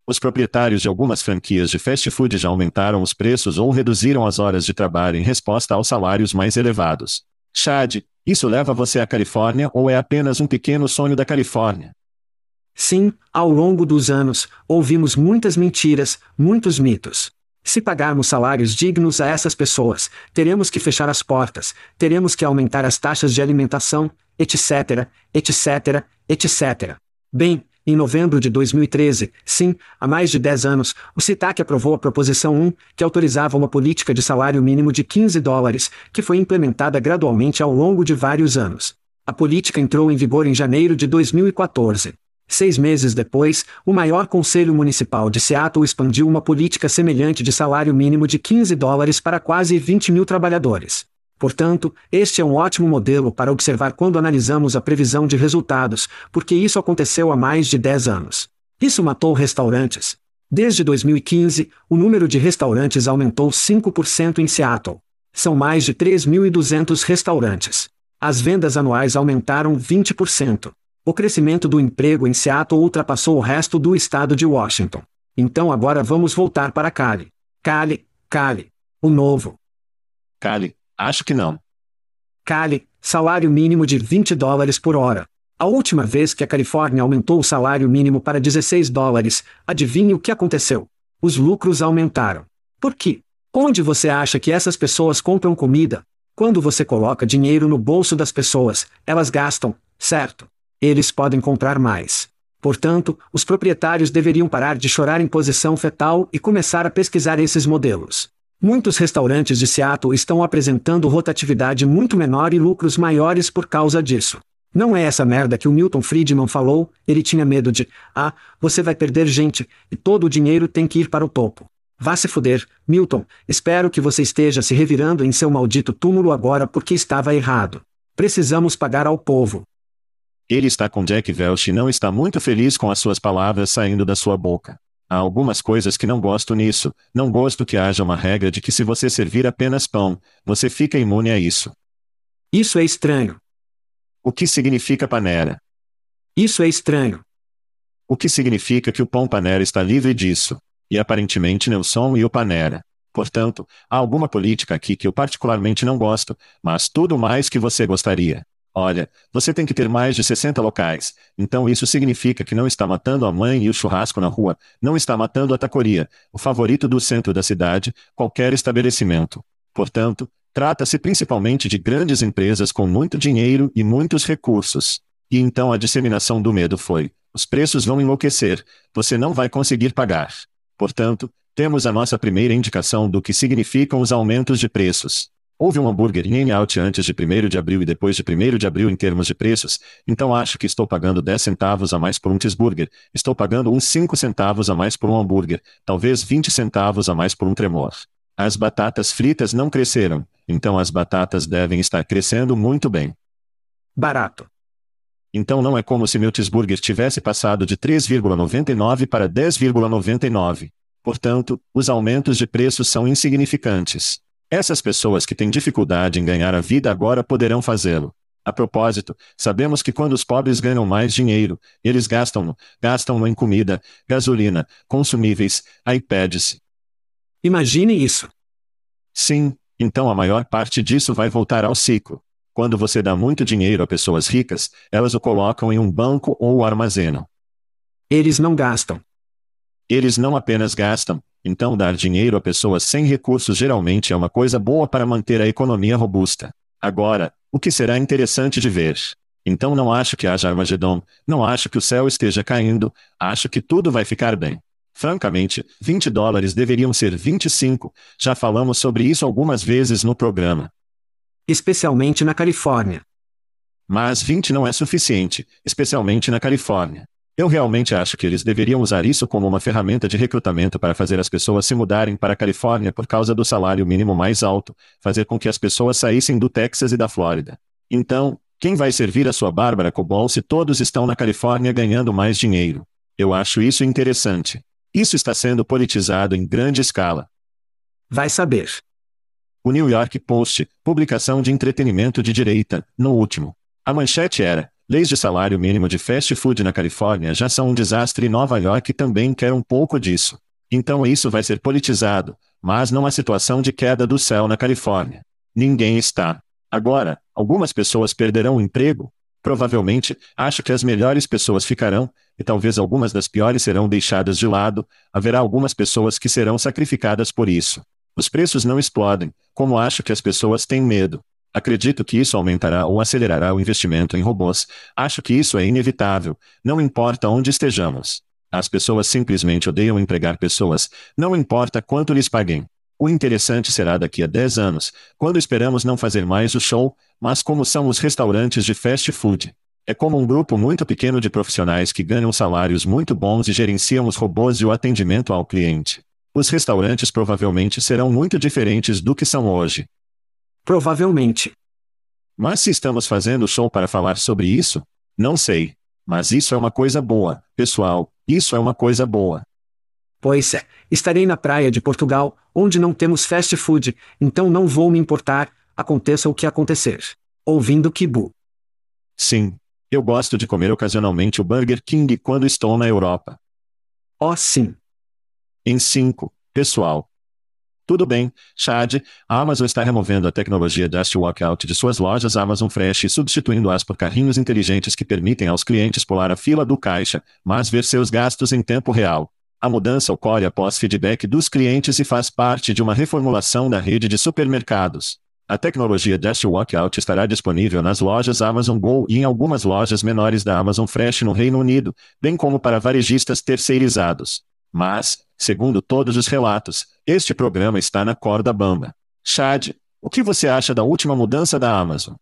Os proprietários de algumas franquias de fast food já aumentaram os preços ou reduziram as horas de trabalho em resposta aos salários mais elevados. Chad, isso leva você à Califórnia ou é apenas um pequeno sonho da Califórnia? Sim, ao longo dos anos, ouvimos muitas mentiras, muitos mitos. Se pagarmos salários dignos a essas pessoas, teremos que fechar as portas, teremos que aumentar as taxas de alimentação, etc., etc., etc. Bem, em novembro de 2013, sim, há mais de 10 anos, o CITAC aprovou a Proposição 1, que autorizava uma política de salário mínimo de $15, que foi implementada gradualmente ao longo de vários anos. A política entrou em vigor em janeiro de 2014. 6 meses depois, o maior conselho municipal de Seattle expandiu uma política semelhante de salário mínimo de $15 para quase 20 mil trabalhadores. Portanto, este é um ótimo modelo para observar quando analisamos a previsão de resultados, porque isso aconteceu há mais de 10 anos. Isso matou restaurantes. Desde 2015, o número de restaurantes aumentou 5% em Seattle. São mais de 3.200 restaurantes. As vendas anuais aumentaram 20%. O crescimento do emprego em Seattle ultrapassou o resto do estado de Washington. Então agora vamos voltar para Cali. Cali. O novo. Cali, acho que não. Cali, salário mínimo de $20 por hora. A última vez que a Califórnia aumentou o salário mínimo para $16, adivinhe o que aconteceu? Os lucros aumentaram. Por quê? Onde você acha que essas pessoas compram comida? Quando você coloca dinheiro no bolso das pessoas, elas gastam, certo? Eles podem comprar mais. Portanto, os proprietários deveriam parar de chorar em posição fetal e começar a pesquisar esses modelos. Muitos restaurantes de Seattle estão apresentando rotatividade muito menor e lucros maiores por causa disso. Não é essa merda que o Milton Friedman falou, ele tinha medo de, você vai perder gente, e todo o dinheiro tem que ir para o topo. Vá se fuder, Milton, espero que você esteja se revirando em seu maldito túmulo agora porque estava errado. Precisamos pagar ao povo. Ele está com Jack Welch e não está muito feliz com as suas palavras saindo da sua boca. Há algumas coisas que não gosto nisso. Não gosto que haja uma regra de que se você servir apenas pão, você fica imune a isso. Isso é estranho. O que significa Panera? Isso é estranho. O que significa que o pão Panera está livre disso. E aparentemente Nelson e o Panera. Portanto, há alguma política aqui que eu particularmente não gosto, mas tudo mais que você gostaria. Olha, você tem que ter mais de 60 locais, então isso significa que não está matando a mãe e o churrasco na rua, não está matando a taquaria, o favorito do centro da cidade, qualquer estabelecimento. Portanto, trata-se principalmente de grandes empresas com muito dinheiro e muitos recursos. E então a disseminação do medo foi: os preços vão enlouquecer, você não vai conseguir pagar. Portanto, temos a nossa primeira indicação do que significam os aumentos de preços. Houve um hambúrguer in and out antes de 1º de abril e depois de 1º de abril em termos de preços, então acho que estou pagando 10 centavos a mais por um cheeseburger, estou pagando uns 5 centavos a mais por um hambúrguer, talvez 20 centavos a mais por um tremor. As batatas fritas não cresceram, então as batatas devem estar crescendo muito bem. Barato. Então não é como se meu cheeseburger tivesse passado de 3,99 para 10,99. Portanto, os aumentos de preços são insignificantes. Essas pessoas que têm dificuldade em ganhar a vida agora poderão fazê-lo. A propósito, sabemos que quando os pobres ganham mais dinheiro, eles gastam-no em comida, gasolina, consumíveis, iPads. Imagine isso. Sim, então a maior parte disso vai voltar ao ciclo. Quando você dá muito dinheiro a pessoas ricas, elas o colocam em um banco ou o armazenam. Eles não gastam. Eles não apenas gastam. Então dar dinheiro a pessoas sem recursos geralmente é uma coisa boa para manter a economia robusta. Agora, o que será interessante de ver? Então não acho que haja Armagedon, não acho que o céu esteja caindo, acho que tudo vai ficar bem. Francamente, $20 deveriam ser 25, já falamos sobre isso algumas vezes no programa. Especialmente na Califórnia. Mas 20 não é suficiente, especialmente na Califórnia. Eu realmente acho que eles deveriam usar isso como uma ferramenta de recrutamento para fazer as pessoas se mudarem para a Califórnia por causa do salário mínimo mais alto, fazer com que as pessoas saíssem do Texas e da Flórida. Então, quem vai servir a sua Bárbara Cobol se todos estão na Califórnia ganhando mais dinheiro? Eu acho isso interessante. Isso está sendo politizado em grande escala. Vai saber. O New York Post, publicação de entretenimento de direita, no último. A manchete era: Leis de salário mínimo de fast food na Califórnia já são um desastre e Nova York também quer um pouco disso. Então isso vai ser politizado, mas não há situação de queda do céu na Califórnia. Ninguém está. Agora, algumas pessoas perderão o emprego? Provavelmente, acho que as melhores pessoas ficarão, e talvez algumas das piores serão deixadas de lado, haverá algumas pessoas que serão sacrificadas por isso. Os preços não explodem, como acho que as pessoas têm medo. Acredito que isso aumentará ou acelerará o investimento em robôs. Acho que isso é inevitável, não importa onde estejamos. As pessoas simplesmente odeiam empregar pessoas, não importa quanto lhes paguem. O interessante será daqui a 10 anos, quando esperamos não fazer mais o show, mas como são os restaurantes de fast food. É como um grupo muito pequeno de profissionais que ganham salários muito bons e gerenciam os robôs e o atendimento ao cliente. Os restaurantes provavelmente serão muito diferentes do que são hoje. Provavelmente. Mas se estamos fazendo o show para falar sobre isso? Não sei. Mas isso é uma coisa boa, pessoal, isso é uma coisa boa. Pois é, estarei na praia de Portugal, onde não temos fast food, então não vou me importar, aconteça o que acontecer. Ouvindo Kibu. Sim. Eu gosto de comer ocasionalmente o Burger King quando estou na Europa. Oh, sim. Em 5, pessoal. Tudo bem, Chad, a Amazon está removendo a tecnologia Just Walk Out de suas lojas Amazon Fresh e substituindo-as por carrinhos inteligentes que permitem aos clientes pular a fila do caixa, mas ver seus gastos em tempo real. A mudança ocorre após feedback dos clientes e faz parte de uma reformulação da rede de supermercados. A tecnologia Just Walk Out estará disponível nas lojas Amazon Go e em algumas lojas menores da Amazon Fresh no Reino Unido, bem como para varejistas terceirizados. Mas, segundo todos os relatos, este programa está na corda bamba. Chad, o que você acha da última mudança da Amazon?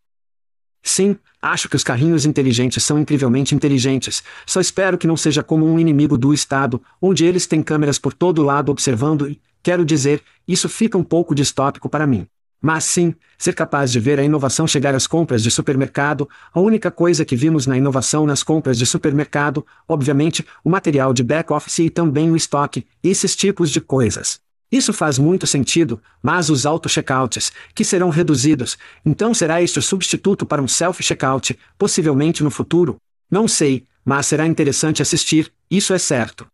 Sim, acho que os carrinhos inteligentes são incrivelmente inteligentes. Só espero que não seja como um inimigo do Estado, onde eles têm câmeras por todo lado observando e, quero dizer, isso fica um pouco distópico para mim. Mas sim, ser capaz de ver a inovação chegar às compras de supermercado, a única coisa que vimos na inovação nas compras de supermercado, obviamente, o material de back-office e também o estoque, esses tipos de coisas. Isso faz muito sentido, mas os auto-checkouts, que serão reduzidos, então será este o substituto para um self-checkout, possivelmente no futuro? Não sei, mas será interessante assistir, isso é certo.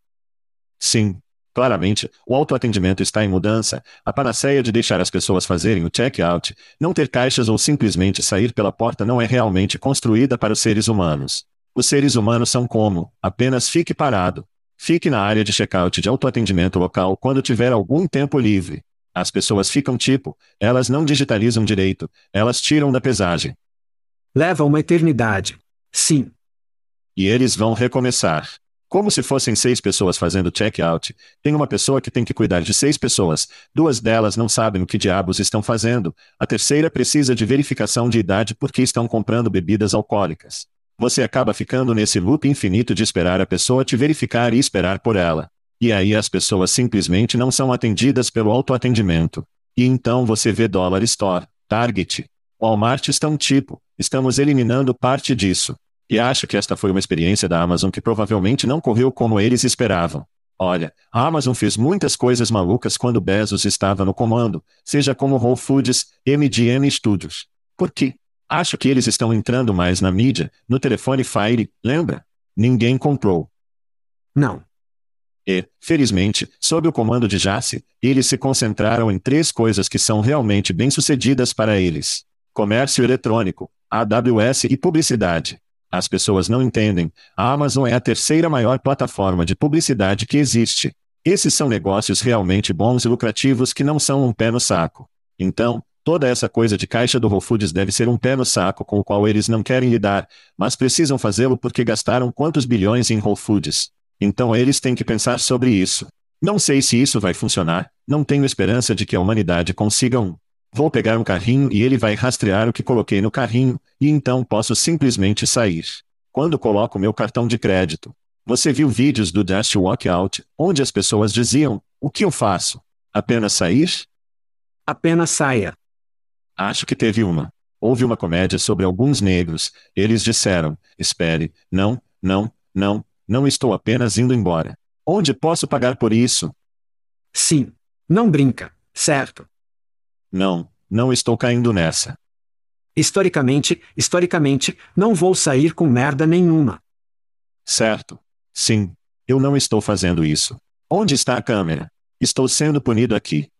Sim. Claramente, o autoatendimento está em mudança, a panaceia de deixar as pessoas fazerem o check-out, não ter caixas ou simplesmente sair pela porta não é realmente construída para os seres humanos. Os seres humanos são como, apenas fique parado. Fique na área de check-out de autoatendimento local quando tiver algum tempo livre. As pessoas ficam tipo, elas não digitalizam direito, elas tiram da pesagem. Leva uma eternidade. Sim. E eles vão recomeçar. Como se fossem 6 pessoas fazendo check-out, tem uma pessoa que tem que cuidar de 6 pessoas, 2 delas não sabem o que diabos estão fazendo, a terceira precisa de verificação de idade porque estão comprando bebidas alcoólicas. Você acaba ficando nesse loop infinito de esperar a pessoa te verificar e esperar por ela. E aí as pessoas simplesmente não são atendidas pelo autoatendimento. E então você vê Dollar Store, Target, Walmart estão tipo, estamos eliminando parte disso. E acho que esta foi uma experiência da Amazon que provavelmente não correu como eles esperavam. Olha, a Amazon fez muitas coisas malucas quando Bezos estava no comando, seja como Whole Foods, MGM Studios. Por quê? Acho que eles estão entrando mais na mídia, no telefone Fire, lembra? Ninguém comprou. Não. E, felizmente, sob o comando de Jassy, eles se concentraram em 3 coisas que são realmente bem-sucedidas para eles: comércio eletrônico, AWS e publicidade. As pessoas não entendem, a Amazon é a terceira maior plataforma de publicidade que existe. Esses são negócios realmente bons e lucrativos que não são um pé no saco. Então, toda essa coisa de caixa do Whole Foods deve ser um pé no saco com o qual eles não querem lidar, mas precisam fazê-lo porque gastaram quantos bilhões em Whole Foods. Então eles têm que pensar sobre isso. Não sei se isso vai funcionar, não tenho esperança de que a humanidade consiga um. Vou pegar um carrinho e ele vai rastrear o que coloquei no carrinho, e então posso simplesmente sair. Quando coloco meu cartão de crédito. Você viu vídeos do Just Walk Out, onde as pessoas diziam, o que eu faço? Apenas sair? Apenas saia. Acho que teve uma. Houve uma comédia sobre alguns negros, eles disseram, espere, não estou apenas indo embora. Onde posso pagar por isso? Sim. Não brinca, certo? Não estou caindo nessa. Historicamente, não vou sair com merda nenhuma. Certo. Sim. Eu não estou fazendo isso. Onde está a câmera? Estou sendo punido aqui.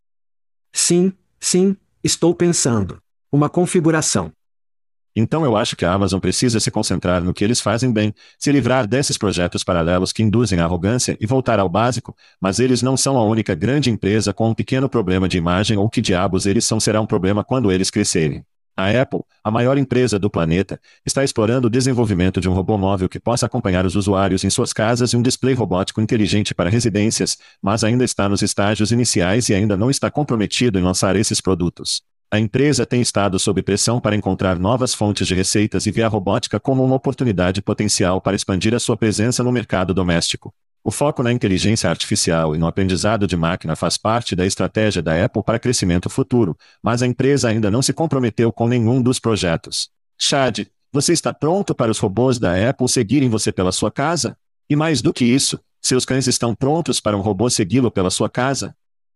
Sim, estou pensando. Uma configuração. Então eu acho que a Amazon precisa se concentrar no que eles fazem bem, se livrar desses projetos paralelos que induzem a arrogância e voltar ao básico, mas eles não são a única grande empresa com um pequeno problema de imagem ou que diabos eles são será um problema quando eles crescerem. A Apple, a maior empresa do planeta, está explorando o desenvolvimento de um robô móvel que possa acompanhar os usuários em suas casas e um display robótico inteligente para residências, mas ainda está nos estágios iniciais e ainda não está comprometido em lançar esses produtos. A empresa tem estado sob pressão para encontrar novas fontes de receitas e vê a robótica como uma oportunidade potencial para expandir a sua presença no mercado doméstico. O foco na inteligência artificial e no aprendizado de máquina faz parte da estratégia da Apple para crescimento futuro, mas a empresa ainda não se comprometeu com nenhum dos projetos. Chad, você está pronto para os robôs da Apple seguirem você pela sua casa? E mais do que isso, seus cães estão prontos para um robô segui-lo pela sua casa?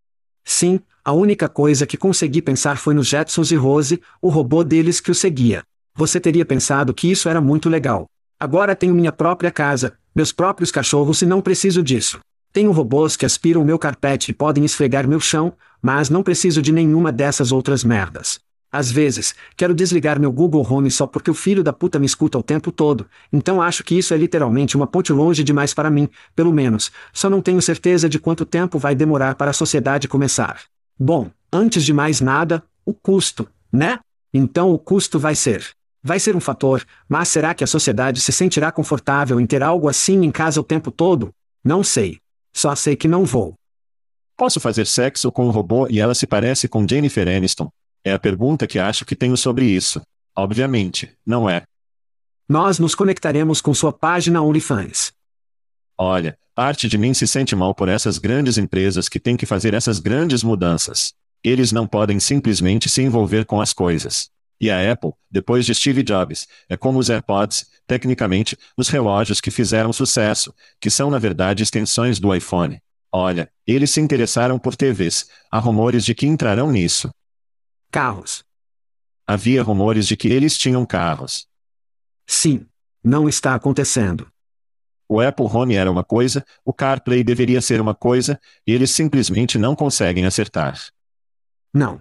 Sim, a única coisa que consegui pensar foi nos Jetsons e Rose, o robô deles que o seguia. Você teria pensado que isso era muito legal. Agora tenho minha própria casa, meus próprios cachorros e não preciso disso. Tenho robôs que aspiram meu carpete e podem esfregar meu chão, mas não preciso de nenhuma dessas outras merdas. Às vezes, quero desligar meu Google Home só porque o filho da puta me escuta o tempo todo, então acho que isso é literalmente uma ponte longe demais para mim, pelo menos, só não tenho certeza de quanto tempo vai demorar para a sociedade começar. Bom, antes de mais nada, o custo, né? Então o custo vai ser um fator, mas será que a sociedade se sentirá confortável em ter algo assim em casa o tempo todo? Não sei. Só sei que não vou. Posso fazer sexo com um robô e ela se parece com Jennifer Aniston? É a pergunta que acho que tenho sobre isso. Obviamente, não é. Nós nos conectaremos com sua página OnlyFans. Olha, parte de mim se sente mal por essas grandes empresas que têm que fazer essas grandes mudanças. Eles não podem simplesmente se envolver com as coisas. E a Apple, depois de Steve Jobs, é como os AirPods, tecnicamente, os relógios que fizeram sucesso, que são na verdade extensões do iPhone. Olha, eles se interessaram por TVs, há rumores de que entrarão nisso. Carros. Havia rumores de que eles tinham carros. Sim. Não está acontecendo. O Apple Home era uma coisa, o CarPlay deveria ser uma coisa, e eles simplesmente não conseguem acertar. Não.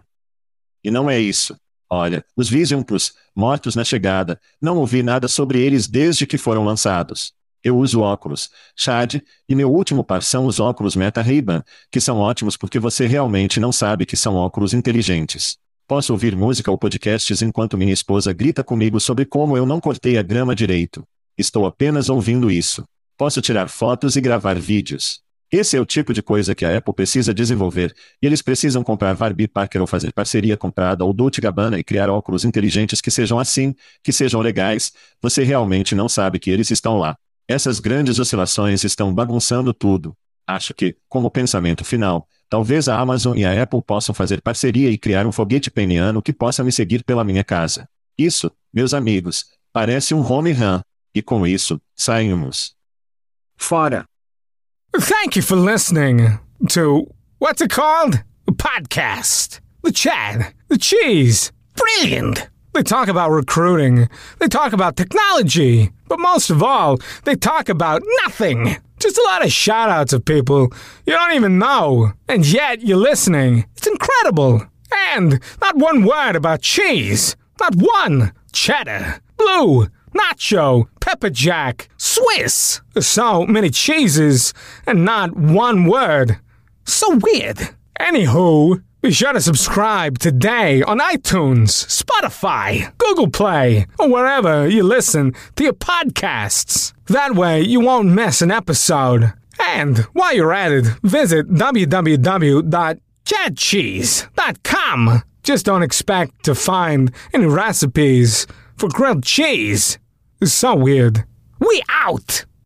E não é isso. Olha, os Vision Plus, mortos na chegada, não ouvi nada sobre eles desde que foram lançados. Eu uso óculos, Chad, e meu último par são os óculos Meta Ray-Ban, que são ótimos porque você realmente não sabe que são óculos inteligentes. Posso ouvir música ou podcasts enquanto minha esposa grita comigo sobre como eu não cortei a grama direito. Estou apenas ouvindo isso. Posso tirar fotos e gravar vídeos. Esse é o tipo de coisa que a Apple precisa desenvolver, e eles precisam comprar Warby Parker ou fazer parceria com Prada ou Dolce & Gabbana e criar óculos inteligentes que sejam assim, que sejam legais. Você realmente não sabe que eles estão lá. Essas grandes oscilações estão bagunçando tudo. Acho que, como pensamento final, talvez a Amazon e a Apple possam fazer parceria e criar um foguete peniano que possa me seguir pela minha casa. Isso, meus amigos, parece um home run. E com isso, saímos. Fora. Thank you for listening to, what's it called? A podcast. The Chad. The Cheese. Brilliant. They talk about recruiting. They talk about technology. But most of all, they talk about nothing. Just a lot of shout-outs of people you don't even know. And yet you're listening. It's incredible. And not one word about cheese. Not one. Cheddar. Blue. Nacho, pepper jack, Swiss. So many cheeses, and not one word. So weird. Anywho, be sure to subscribe today on iTunes, Spotify, Google Play, or wherever you listen to your podcasts. That way you won't miss an episode. And while you're at it, visit www.chadcheese.com. Just don't expect to find any recipes for grilled cheese. It's so weird. We out!